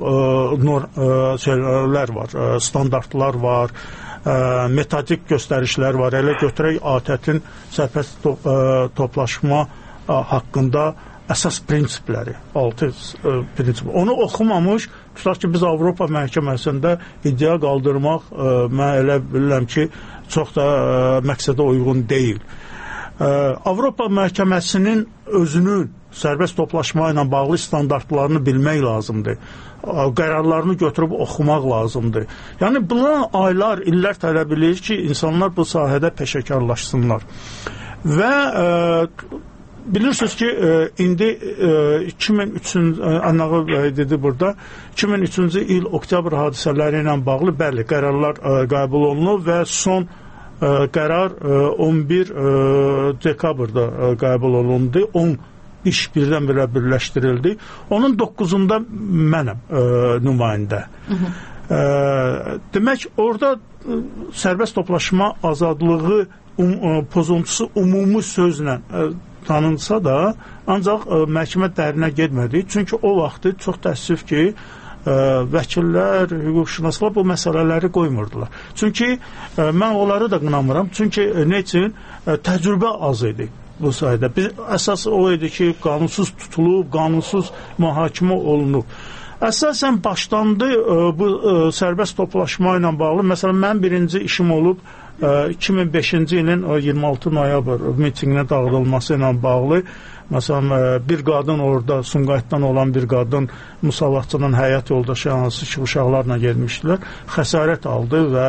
şeylər var, ə, standartlar var, ə, metodik göstərişlər var. Elə götürək A T Ə-in sərbəst to, ə, toplaşma ə, haqqında əsas prinsipləri, altı ə, prinsip. Onu oxumamış, tutaq ki, biz Avropa məhkəməsində iddia qaldırmaq, ə, mən elə bilirəm ki, çox da ə, məqsədə uyğun deyil. Ə, Avropa məhkəməsinin özünün sərbəst toplaşma ilə bağlı standartlarını bilmək lazımdır. Qərarlarını götürüb oxumaq lazımdır. Yəni, bunlar aylar, illər tələb edir ki, insanlar bu sahədə peşəkarlaşsınlar. Və e, bilirsiniz ki, e, indi e, iki min üçüncü, Anağı dedi burada, iki min üçüncü il oktyabr hadisələri ilə bağlı bəli, qərarlar e, qəbul olunub və son e, qərar e, on bir dekabrda e, qəbul olundu. on iş birdən-birə birləşdirildi. Onun doqquzunda mənəm ə, nümayəndə. Ə, demək, orada ə, sərbəst toplaşma azadlığı um, ə, pozuntusu ümumi sözlə ə, tanınsa da, ancaq ə, məhkəmə dərinə getmədi. Çünki o vaxtı çox təəssüf ki, ə, vəkillər, hüquqşünaslar bu məsələləri qoymurdular. Çünki ə, mən onları da qınamıram. Çünki ə, nə üçün? Ə, təcrübə az idi bu sayədə. Biz, əsas o idi ki, qanunsuz tutulub, qanunsuz mühakimə olunub. Əsasən başlandı ə, bu ə, sərbəst toplaşma ilə bağlı. Məsələn, mən birinci işim olub iki min beşinci ilin o iyirmi altı noyabr mitinqinə dağıdılması ilə bağlı, məsələn, bir qadın orada, Sumqayıtdan olan bir qadın Musavatçının həyat yoldaşı hansı ki, uşaqlarla gelmişdilər, xəsarət aldı və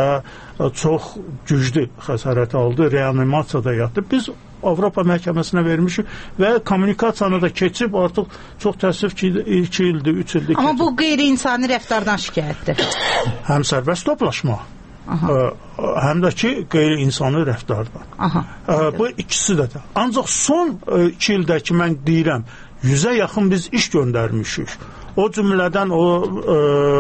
çox güclü xəsarət aldı, reanimasiyada yatdı. Biz Avropa məhkəməsinə vermişik və kommunikasiyanı da keçib, artıq çox təəssüf ki, iki ildir, üç ildir keçib. Amma bu qeyri-insani rəftardan şikayətdir. Həm sərbəst toplaşma, ə, həm də ki, qeyri-insani rəftardan. Aha. Ə, bu ikisi də də. Ancaq son ə, iki ildə ki, mən deyirəm, yüzə yaxın biz iş göndərmişik. O cümlədən o ə,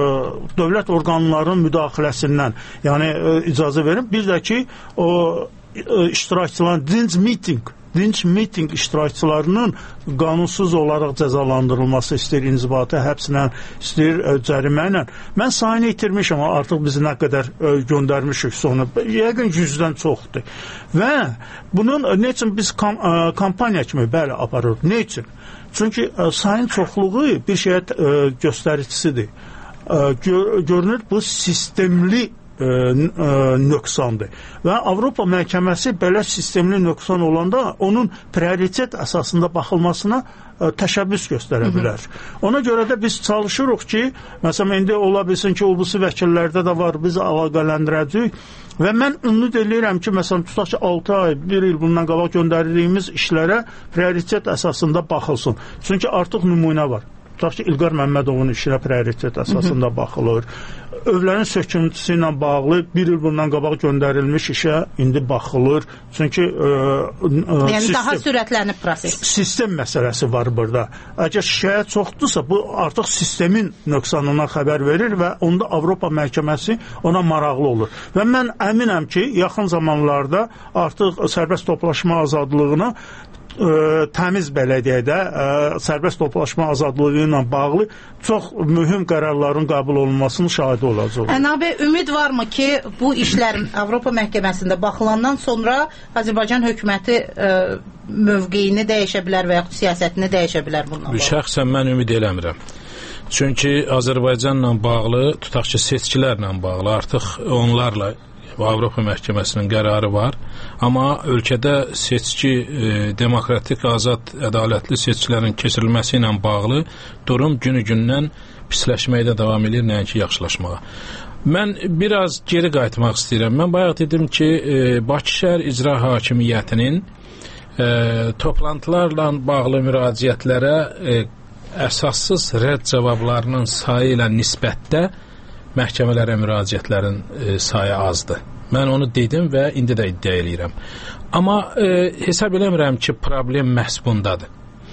dövlət orqanlarının müdaxiləsindən, yəni ə, icazə verin. Bir də ki, o iştirakçıların dinc miting, dinc miting iştirakçılarının qanunsuz olaraq cəzalandırılması, istəyir inzibati həbslə, istəyir ə, cərimə ilə. Mən sayını itirmişəm, artıq bizi nə qədər ə, göndərmişik sonra. Yəqin yüzdən çoxdur. Və bunun nə üçün biz kam ə, kampaniya kimi bəli aparırıq? Nə üçün? Çünki ə, sayın çoxluğu bir şeyə ə, göstəricisidir. Ə, gör, görünür bu sistemli Ə, ə, nöqsandır. Və Avropa məhkəməsi belə sistemli nöqsan olanda onun prioritet əsasında baxılmasına ə, təşəbbüs göstərə bilər. Ona görə də biz çalışırıq ki, məsələn, indi ola bilsin ki, o birisi vəkillərdə də var, biz əlaqələndirəcəyik və mən ümid edirəm ki, məsələn, tutaq ki, altı ay, bir il bundan qabaq göndərdiyimiz işlərə prioritet əsasında baxılsın. Çünki artıq nümunə var. Tutaq ki, İlqar Məmmədovun işinə prioritet əsasında baxılır. Övlərin söküntüsü ilə bağlı bir il bundan qabaq göndərilmiş işə indi baxılır. Çünki ə, ə, yəni sistem, daha sürətlənib proses. Sistem məsələsi var burada. Əgər şikayət çoxdursa, bu artıq sistemin nöqsanına xəbər verir və onda Avropa məhkəməsi ona maraqlı olur. Və mən əminəm ki, yaxın zamanlarda artıq sərbəst toplaşma azadlığına Ə, təmiz bələdiyyədə ə, sərbəst toplaşma azadlığı ilə bağlı çox mühüm qərarların qəbul olunmasının şahidi olacaq. Ənabi, ümid varmı ki, bu işlərin Avropa məhkəməsində baxılandan sonra Azərbaycan hökuməti ə, mövqeyini dəyişə bilər və yaxud siyasətini dəyişə bilər bundan? Şəxsən mən ümid eləmirəm. Çünki Azərbaycanla bağlı, tutaq ki, seçkilərlə bağlı artıq onlarla Avropa məhkəməsinin qərarı var. Amma ölkədə seçki, e, demokratik, azad, ədalətli seçkilərin keçirilməsi ilə bağlı durum günü-gündən pisləşməkdə davam edir, nəinki yaxşılaşmağa. Mən biraz geri qayıtmaq istəyirəm. Mən bayaq dedim ki, e, Bakı şəhər icra hakimiyyətinin e, toplantılarla bağlı müraciətlərə e, əsassız rədd cavablarının sayı ilə nisbətdə məhkəmələrə müraciətlərin e, sayı azdır. Mən onu dedim və indi də iddia edirəm. Amma e, hesab eləmirəm ki, problem məhz bundadır.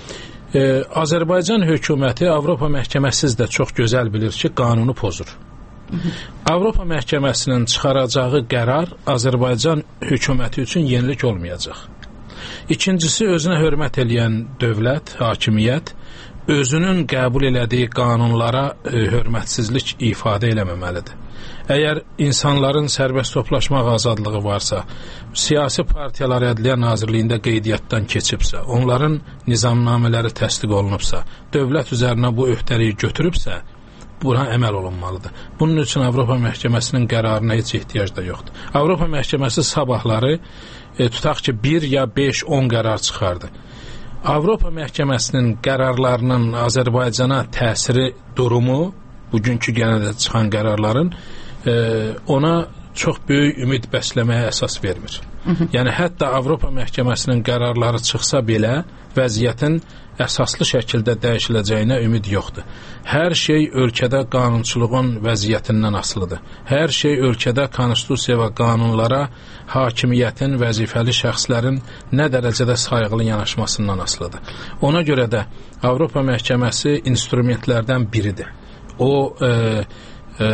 E, Azərbaycan hökuməti Avropa məhkəməsiz də çox gözəl bilir ki, qanunu pozur. Avropa məhkəməsinin çıxaracağı qərar Azərbaycan hökuməti üçün yenilik olmayacaq. İkincisi, özünə hörmət eləyən dövlət, hakimiyyət özünün qəbul elədiyi qanunlara e, hörmətsizlik ifadə eləməməlidir. Əgər insanların sərbəst toplaşmaq azadlığı varsa, siyasi partiyalar Ədliyyə Nazirliyində qeydiyyatdan keçibsə, onların nizamnamələri təsdiq olunubsa, dövlət üzərinə bu öhdəliyi götürübsə, buna əməl olunmalıdır. Bunun üçün Avropa məhkəməsinin qərarına heç ehtiyac da yoxdur. Avropa məhkəməsi sabahları e, tutaq ki, bir ya beş, on qərar çıxardı. Avropa məhkəməsinin qərarlarının Azərbaycana təsiri durumu, bugünkü genelde çıxan qərarların e, ona çox böyük ümid bəsləməyə əsas vermir. Hı -hı. Yəni hətta Avropa məhkəməsinin qərarları çıxsa belə vəziyyətin əsaslı şəkildə dəyişiləcəyinə ümid yoxdur. Hər şey ölkədə qanunçuluğun vəziyyətindən asılıdır. Hər şey ölkədə konstitusiya və qanunlara hakimiyyətin, vəzifəli şəxslərin nə dərəcədə sayğılı yanaşmasından asılıdır. Ona görə də Avropa məhkəməsi instrumentlərdən biridir. O e, e,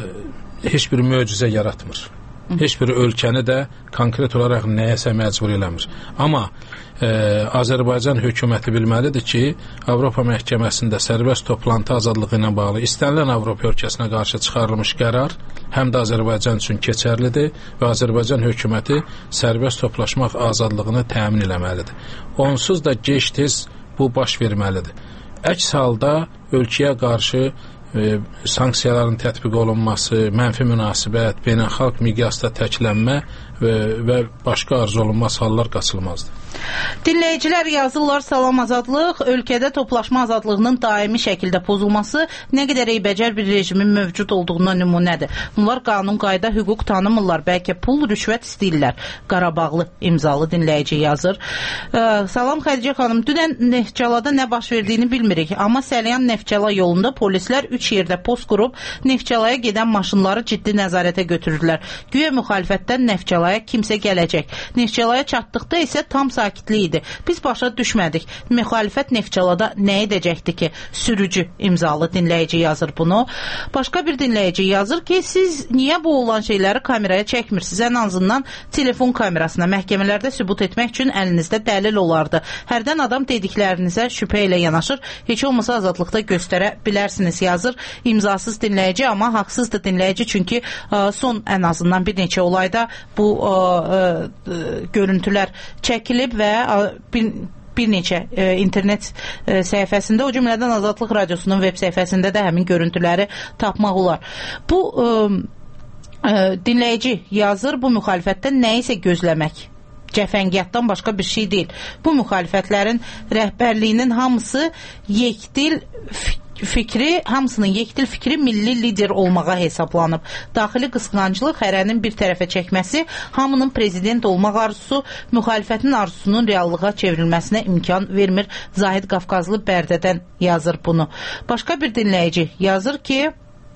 heç bir möcüzə yaratmır. Heç bir ölkəni də konkret olaraq nəyəsə məcbur eləmir. Amma e, Azərbaycan hökuməti bilməlidir ki, Avropa məhkəməsində sərbəst toplantı azadlığı ilə bağlı istənilən Avropa ölkəsinə qarşı çıxarılmış qərar həm də Azərbaycan üçün keçərlidir və Azərbaycan hökuməti sərbəst toplaşmaq azadlığını təmin eləməlidir. Onsuz da gec-tez bu baş verməlidir. Əks halda ölkəyə qarşı E, sanksiyaların tətbiq olunması, mənfi münasibət, beynəlxalq miqyasda təklənmə və, və başqa arzu olunmaz hallar qaçılmazdır. Dinləyicilər yazırlar, salam azadlıq, ölkədə toplaşma azadlığının daimi şəkildə pozulması nə qədər eybəcər bir rejimin mövcud olduğuna nümunədir. Bunlar qanun, qayda, hüquq tanımırlar, bəlkə pul, rüşvət istəyirlər. Qarabağlı imzalı dinləyici yazır. Ee, salam Xədicə xanım, dünən Neftçalada nə baş verdiyini bilmirik, amma Səlyan Neftçala yolunda polislər üç yerdə post qurub Neftçalaya gedən maşınları ciddi nəzarətə götürürlər. Güya müxalifətdən Neftçalaya kimsə gələcək. Neftçalaya çatdıqda isə tam sakitlik idi. Biz başa düşmədik. Müxalifət Neftçalada nə edəcəkdi ki? Sürücü imzalı dinləyici yazır bunu. Başqa bir dinləyici yazır ki, siz niyə bu olan şeyləri kameraya çəkmirsiniz? Ən azından telefon kamerasına məhkəmələrdə sübut etmək üçün əlinizdə dəlil olardı. Hərdən adam dediklərinizə şübhə ilə yanaşır. Heç olmasa azadlıqda göstərə bilərsiniz yazır. İmzasız dinləyici, amma haqsızdır dinləyici, çünki ə, son ən azından bir neçə olayda bu ə, ə, görüntülər çəkilib və ə, bir bir neçə e, internet e, səhifəsində, o cümlədən Azadlıq Radiosunun web səhifəsində də həmin görüntüləri tapmaq olar. Bu e, e, dinləyici yazır, bu müxalifətdən nə isə gözləmək cəfəngiyyatdan başqa bir şey deyil. Bu müxalifətlərin rəhbərliyinin hamısı yekdil fikri, hamısının yekdil fikri milli lider olmağa hesablanıb. Daxili qısqanclıq, hərənin bir tərəfə çəkməsi, hamının prezident olmaq arzusu, müxalifətin arzusunun reallığa çevrilməsinə imkan vermir. Zahid Qafqazlı Bərdədən yazır bunu. Başqa bir dinləyici yazır ki,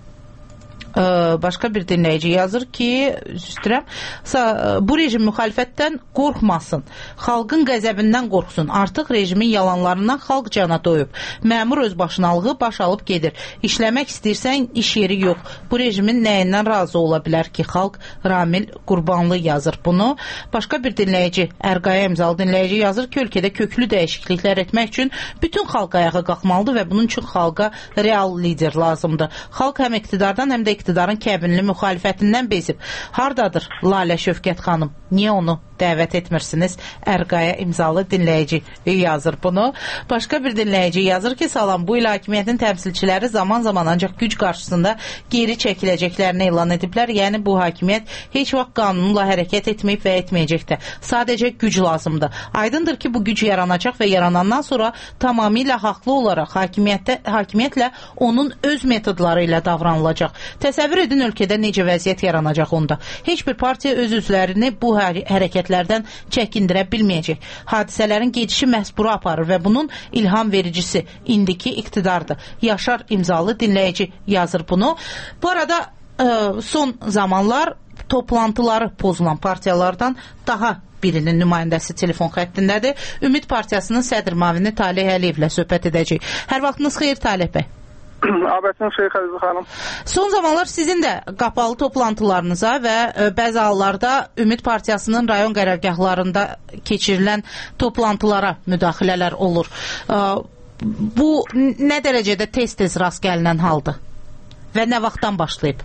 başqa bir dinləyici yazır ki, üstürəm, bu rejim müxalifətdən qorxmasın, xalqın qəzəbindən qorxsun, artıq rejimin yalanlarından xalq cana doyub, məmur özbaşınalığı baş alıb gedir, işləmək istəyirsən iş yeri yox, bu rejimin nəyindən razı ola bilər ki, xalq? Ramil Qurbanlı yazır bunu. Başqa bir dinləyici, Ərqaya imzalı dinləyici yazır ki, ölkədə köklü dəyişikliklər etmək üçün bütün xalq ayağa qalxmalıdır və bunun üçün xalqa real lider lazımdır. Xalq həm iqtidardan, həm də iqtidarın kəbinli müxalifətindən bezib. Hardadır Lalə Şövkət xanım? Niyə onu dəvət etmirsiniz? Ərqaya imzalı dinləyici yazır bunu. Başqa bir dinləyici yazır ki, salam, bu il hakimiyyətin təmsilçiləri zaman zaman ancaq güc qarşısında geri çəkiləcəklərini elan ediblər. Yəni bu hakimiyyət heç vaxt qanunla hərəkət etməyib və etməyəcək də. Sadəcə güc lazımdır. Aydındır ki, bu güc yaranacaq və yaranandan sonra tamamilə haqlı olaraq hakimiyyətlə onun öz metodları ilə davranılacaq. Təsəvvür edin ölkədə necə vəziyyət yaranacaq onda. Heç bir partiya öz üzvlərini bu hərəkətlərdən çəkindirə bilməyəcək. Hadisələrin gedişi məhz bura aparır və bunun ilham vericisi indiki iqtidardır. Yaşar imzalı dinləyici yazır bunu. Bu arada ə, son zamanlar toplantıları pozulan partiyalardan daha birinin nümayəndəsi telefon xəttindədir. Ümid Partiyasının sədr müavini Talih Əliyevlə söhbət edəcək. Hər vaxtınız xeyir Talih bəy. Abəsin Şeyx Əziz xanım. Son zamanlar sizin də qapalı toplantılarınıza və ə, bəzi hallarda Ümid Partiyasının rayon qərargahlarında keçirilən toplantılara müdaxilələr olur. Ə, bu nə dərəcədə tez-tez rast gəlinən haldır və nə vaxtdan başlayıb?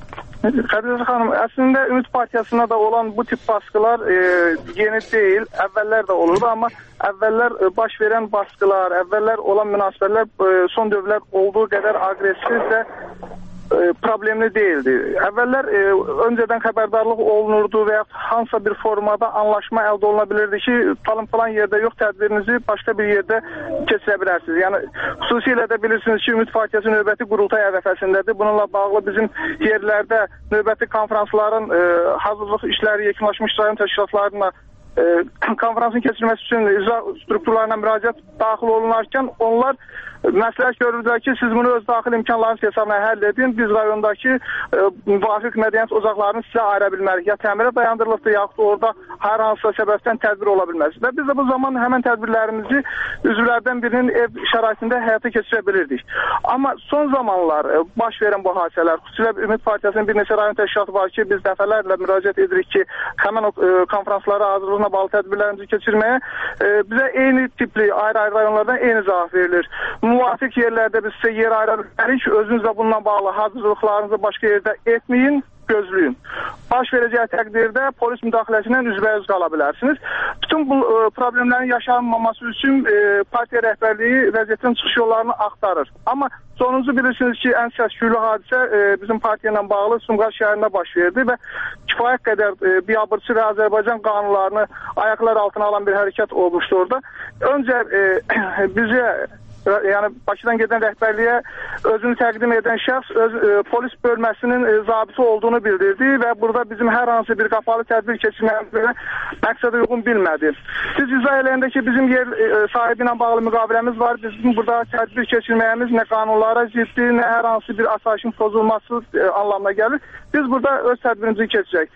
Xədicə xanım, əslində Ümid Partiyasına da olan bu tip baskılar e, yeni deyil, əvvəllər də olurdu, amma əvvəllər e, baş verən baskılar, əvvəllər olan münasibətlər e, son dövrlər olduğu qədər aqressiv və e, problemli deyildi. Əvvəllər e, öncədən xəbərdarlıq olunurdu və ya hansısa bir formada anlaşma əldə oluna bilirdi ki, falan falan yerdə yox, tədbirinizi başqa bir yerdə keçirə bilərsiniz. Yəni, xüsusilə də bilirsiniz ki, Ümid Partiyası növbəti qurultay ərəfəsindədir. Bununla bağlı bizim yerlərdə növbəti konferansların e, hazırlıq işləri yekunlaşmış rayon təşkilatlarına e, konferansın keçirilməsi üçün icra strukturlarına müraciət daxil olunarkən onlar məsləhət görürlər ki, siz bunu öz daxil imkanlarınız hesabına həll edin. Biz rayondakı e, müvafiq mədəniyyət ocaqlarını sizə ayıra bilmərik. Ya təmirə dayandırılıbdır, yaxud orada hər hansısa səbəbdən tədbir ola bilməz. Və biz də bu zaman həmən tədbirlərimizi üzvlərdən birinin ev şəraitində həyata keçirə bilirdik. Amma son zamanlar e, baş verən bu hadisələr, xüsusilə Ümid Partiyasının bir neçə rayon təşkilatı var ki, biz dəfələrlə müraciət edirik ki, həmən o e, konferanslara hazırlığına bağlı tədbirlərimizi keçirməyə e, bizə eyni tipli ayrı-ayrı rayonlardan eyni cavab verilir. Müvafiq yerlərdə biz sizə yer ayırarıq, özünüzlə bununla bağlı hazırlıqlarınızı başqa yerdə etməyin, gözləyin. Baş verəcəyi təqdirdə polis müdaxiləsindən üzbəyüz qala bilərsiniz. Bütün bu e, problemlərin yaşanmaması üçün e, partiya rəhbərliyi vəziyyətin çıxış yollarını axtarır. Amma sonuncu bilirsiniz ki, ən səs-küylü hadisə e, bizim partiya ilə bağlı Sumqayıt şəhərində baş verdi və kifayət qədər e, biabırçı və Azərbaycan qanunlarını ayaqlar altına alan bir hərəkət olmuşdu orada. Öncə e, bizə yəni Bakıdan gedən rəhbərliyə özünü təqdim edən şəxs öz, e, polis bölməsinin e, zabiti olduğunu bildirdi və burada bizim hər hansı bir qapalı tədbir keçirməyimizə məqsədə uyğun bilmədi. Siz izah eləyəndə ki, bizim yer e, sahibi ilə bağlı müqaviləmiz var. Bizim burada tədbir keçirməyimiz nə qanunlara ziddir, nə hər hansı bir asayişin pozulması e, anlamına gəlir. Biz burada öz tədbirimizi keçirək.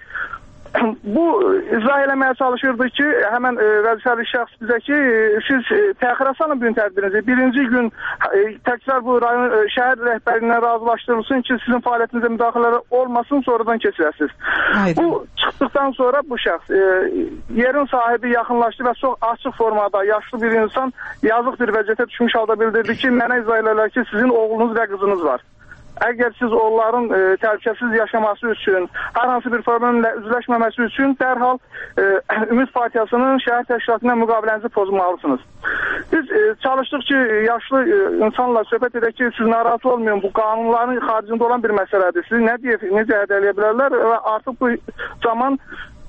Bu izah eləməyə çalışırdı ki, həmən e, vəzifəli şəxs bizə ki, e, siz e, təxirə salın bu gün tədbirinizi. Birinci gün e, təkrar bu rayon e, şəhər rəhbərindən razılaşdırılsın ki, sizin fəaliyyətinizə müdaxilələr olmasın, sonradan keçirəsiniz. Bu çıxdıqdan sonra bu şəxs e, yerin sahibi yaxınlaşdı və çox açıq formada yaşlı bir insan yazıq bir vəziyyətə düşmüş halda bildirdi ki, mənə izah elərlər ki, sizin oğlunuz və qızınız var. Əgər siz onların e, təhlükəsiz yaşaması üçün, hər hansı bir problemlə üzləşməməsi üçün dərhal e, Ümid Partiyasının şəhər təşkilatına müqavilənizi pozmalısınız. Biz e, çalışdıq ki, yaşlı e, insanla söhbət edək ki, siz narahat olmayın, bu qanunların xaricində olan bir məsələdir. Siz nə deyə, necə hədələyə bilərlər və artıq bu zaman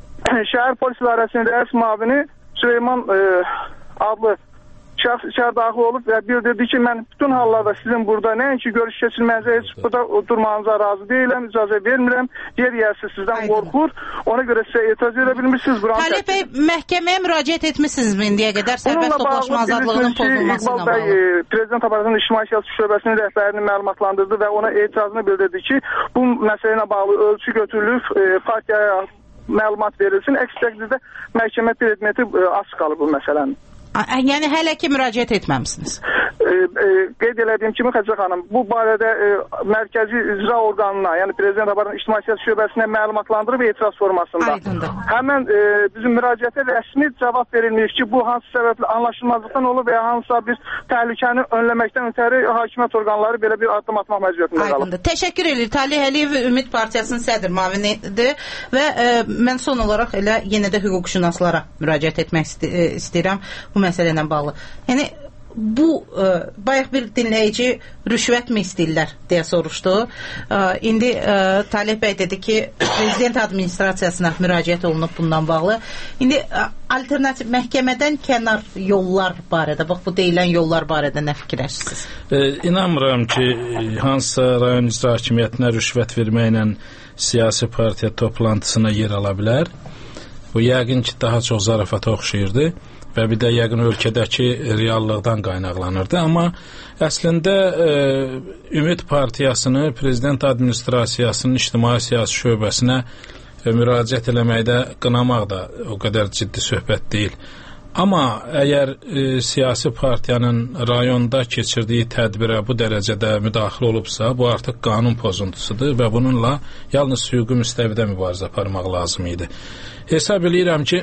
şəhər polis idarəsinin rəis müavini Süleyman e, adlı şəxs içəri daxil olub və bildirdi ki, mən bütün hallarda sizin burada nəinki görüş keçirməyinizə heç burada durmağınıza razı deyiləm, icazə vermirəm, yer yersiz sizdən qorxur, ona görə sizə etiraz edə bilmişsiniz. Talib bəy, məhkəməyə müraciət etmişsiniz mi indiyə qədər sərbəst toplaşma azadlığının pozulması ilə bağlı? E, Prezident Aparatının İctimai Siyasi Şöbəsinin rəhbərini məlumatlandırdı və ona etirazını bildirdi ki, bu məsələ ilə bağlı ölçü götürülüb, e, partiyaya məlumat verilsin, əks təqdirdə məhkəmə predmeti e, açıq qalır bu məsələnin. Yəni hələ ki müraciət etməmisiniz. E, e, qeyd elədiyim kimi Xədicə xanım, bu barədə e, mərkəzi icra orqanına, yəni Prezident Aparatının İctimai Siyasi Şöbəsinə məlumatlandırıb etiraz formasında. Aydındır. Həmən e, bizim müraciətə rəsmi cavab verilmiş ki, bu hansı səbəblə anlaşılmazlıqdan olub və ya hansısa bir təhlükəni önləməkdən ötəri hakimiyyət orqanları belə bir addım atmaq məcburiyyətində qalıb. Aydındır. Təşəkkür edir. Talih Əliyev Ümid Partiyasının sədr müavinidir və e, mən son olaraq elə yenə də hüquqşünaslara müraciət etmək ist istəyirəm bu məsələ ilə bağlı. Yəni bu e, bayaq bir dinləyici rüşvət mi istəyirlər deyə soruşdu. E, indi e, Talib bəy dedi ki, prezident administrasiyasına müraciət olunub bundan bağlı. İndi e, alternativ məhkəmədən kənar yollar barədə, bax bu deyilən yollar barədə nə fikirləşirsiniz? E, inanmıram ki, hansısa rayon icra hakimiyyətinə rüşvət verməklə siyasi partiya toplantısına yer ala bilər. Bu yəqin ki, daha çox zarafata oxşayırdı və bir də yəqin ölkədəki reallıqdan qaynaqlanırdı. Amma əslində e, Ümid Partiyasını Prezident Administrasiyasının İctimai Siyasi Şöbəsinə e, müraciət eləməkdə qınamaq da o qədər ciddi söhbət deyil. Amma əgər e, siyasi partiyanın rayonda keçirdiyi tədbirə bu dərəcədə müdaxilə olubsa, bu artıq qanun pozuntusudur və bununla yalnız hüquqi müstəvidə mübarizə aparmaq lazım idi. Hesab eləyirəm ki,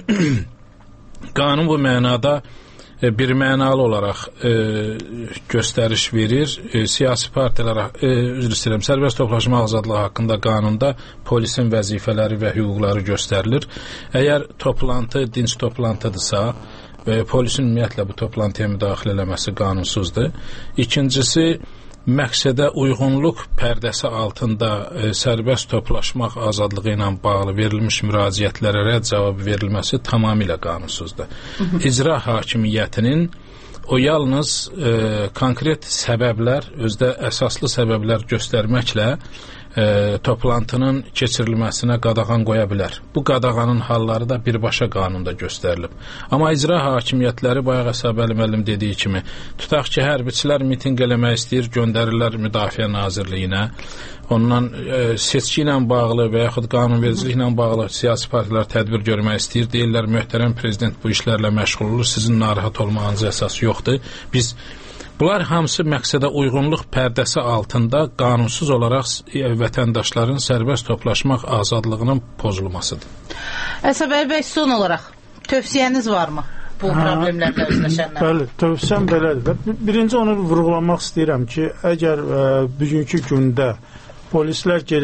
qanun bu mənada e, bir mənalı olaraq e, göstəriş verir. E, siyasi partiyalara, e, üzr istəyirəm, sərbəst toplaşma azadlığı haqqında qanunda polisin vəzifələri və hüquqları göstərilir. Əgər toplantı dinc toplantıdırsa, və polisin ümumiyyətlə bu toplantıya müdaxilə eləməsi qanunsuzdur. İkincisi, məqsədə uyğunluq pərdəsi altında e, sərbəst toplaşmaq azadlığı ilə bağlı verilmiş müraciətlərə rədd cavabı verilməsi tamamilə qanunsuzdur. İcra hakimiyyətinin o yalnız e, konkret səbəblər, özdə əsaslı səbəblər göstərməklə e, toplantının keçirilməsinə qadağan qoya bilər. Bu qadağanın halları da birbaşa qanunda göstərilib. Amma icra hakimiyyətləri bayaq Əsəbəli müəllim dediyi kimi, tutaq ki, hərbiçilər mitinq eləmək istəyir, göndərirlər Müdafiə Nazirliyinə. Ondan e, seçki ilə bağlı və yaxud qanunvericiliklə bağlı siyasi partiyalar tədbir görmək istəyir. Deyirlər, möhtərəm prezident bu işlərlə məşğul olur, sizin narahat olmağınız əsas yoxdur. Biz Bunlar hamısı məqsədə uyğunluq pərdəsi altında qanunsuz olaraq vətəndaşların sərbəst toplaşmaq azadlığının pozulmasıdır. Əsəbəli bəy, son olaraq tövsiyəniz varmı bu problemlərlə üzləşənlər? Bəli, tövsiyəm belədir. Birinci onu vurğulamaq istəyirəm ki, əgər e, bugünkü gündə polislər gelib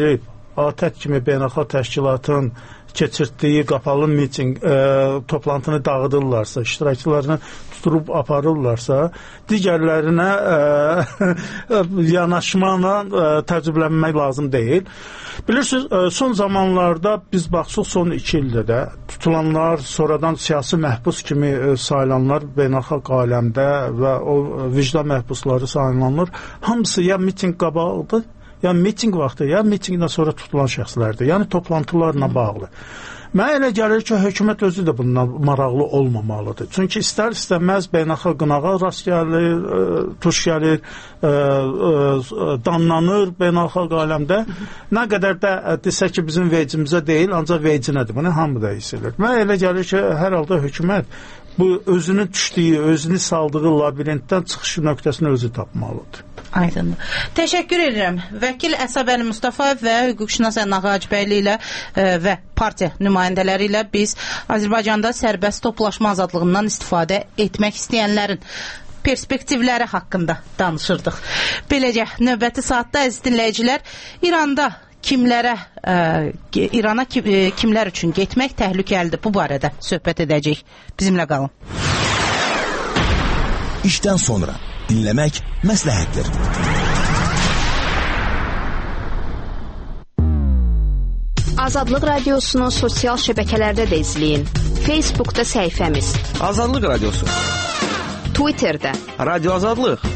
ATƏT kimi beynəlxalq təşkilatın keçirtdiyi qapalı miting e, toplantını dağıdırlarsa, iştirakçılarını tuturub aparırlarsa, digərlərinə e, yanaşmana e, təcrübələnmək lazım deyil. Bilirsiniz, e, son zamanlarda biz baxsaq son iki ildə də tutulanlar, sonradan siyasi məhbus kimi e, sayılanlar beynəlxalq aləmdə və o e, vicdan məhbusları sayılanlar hamısı ya miting qabağıdır, ya miting vaxtı, ya mitingdən sonra tutulan şəxslərdir. Yəni toplantılarla bağlı. Mənə elə gəlir ki, hökumət özü də bundan maraqlı olmamalıdır. Çünki istər-istəməz beynəlxalq qınağa rast gəlir, e, tuş gəlir, e, e, danlanır beynəlxalq aləmdə. Nə qədər də desə ki, bizim vecimizə deyil, ancaq vecinədir. Bunu hamı da hiss edir. Mənə elə gəlir ki, hər halda hökumət bu özünün düşdüyü, özünü saldığı labirintdən çıxış nöqtəsini özü tapmalıdır. Aydındır. Təşəkkür edirəm. Vəkil Əsəbəli Mustafayev və hüquqşünas Ənaq Hacıbəyli ilə e, və partiya nümayəndələri ilə biz Azərbaycanda sərbəst toplaşma azadlığından istifadə etmək istəyənlərin perspektivləri haqqında danışırdıq. Beləcə, növbəti saatda əziz dinləyicilər, İranda kimlərə, e, İrana kim, e, kimlər üçün getmək təhlükəlidir, bu barədə söhbət edəcəyik. Bizimlə qalın. İşdən sonra dinləmək məsləhətdir. Azadlıq Radiosunu sosial şəbəkələrdə də izləyin. Facebookda səhifəmiz Azadlıq Radiosu, Twitterdə Radio Azadlıq,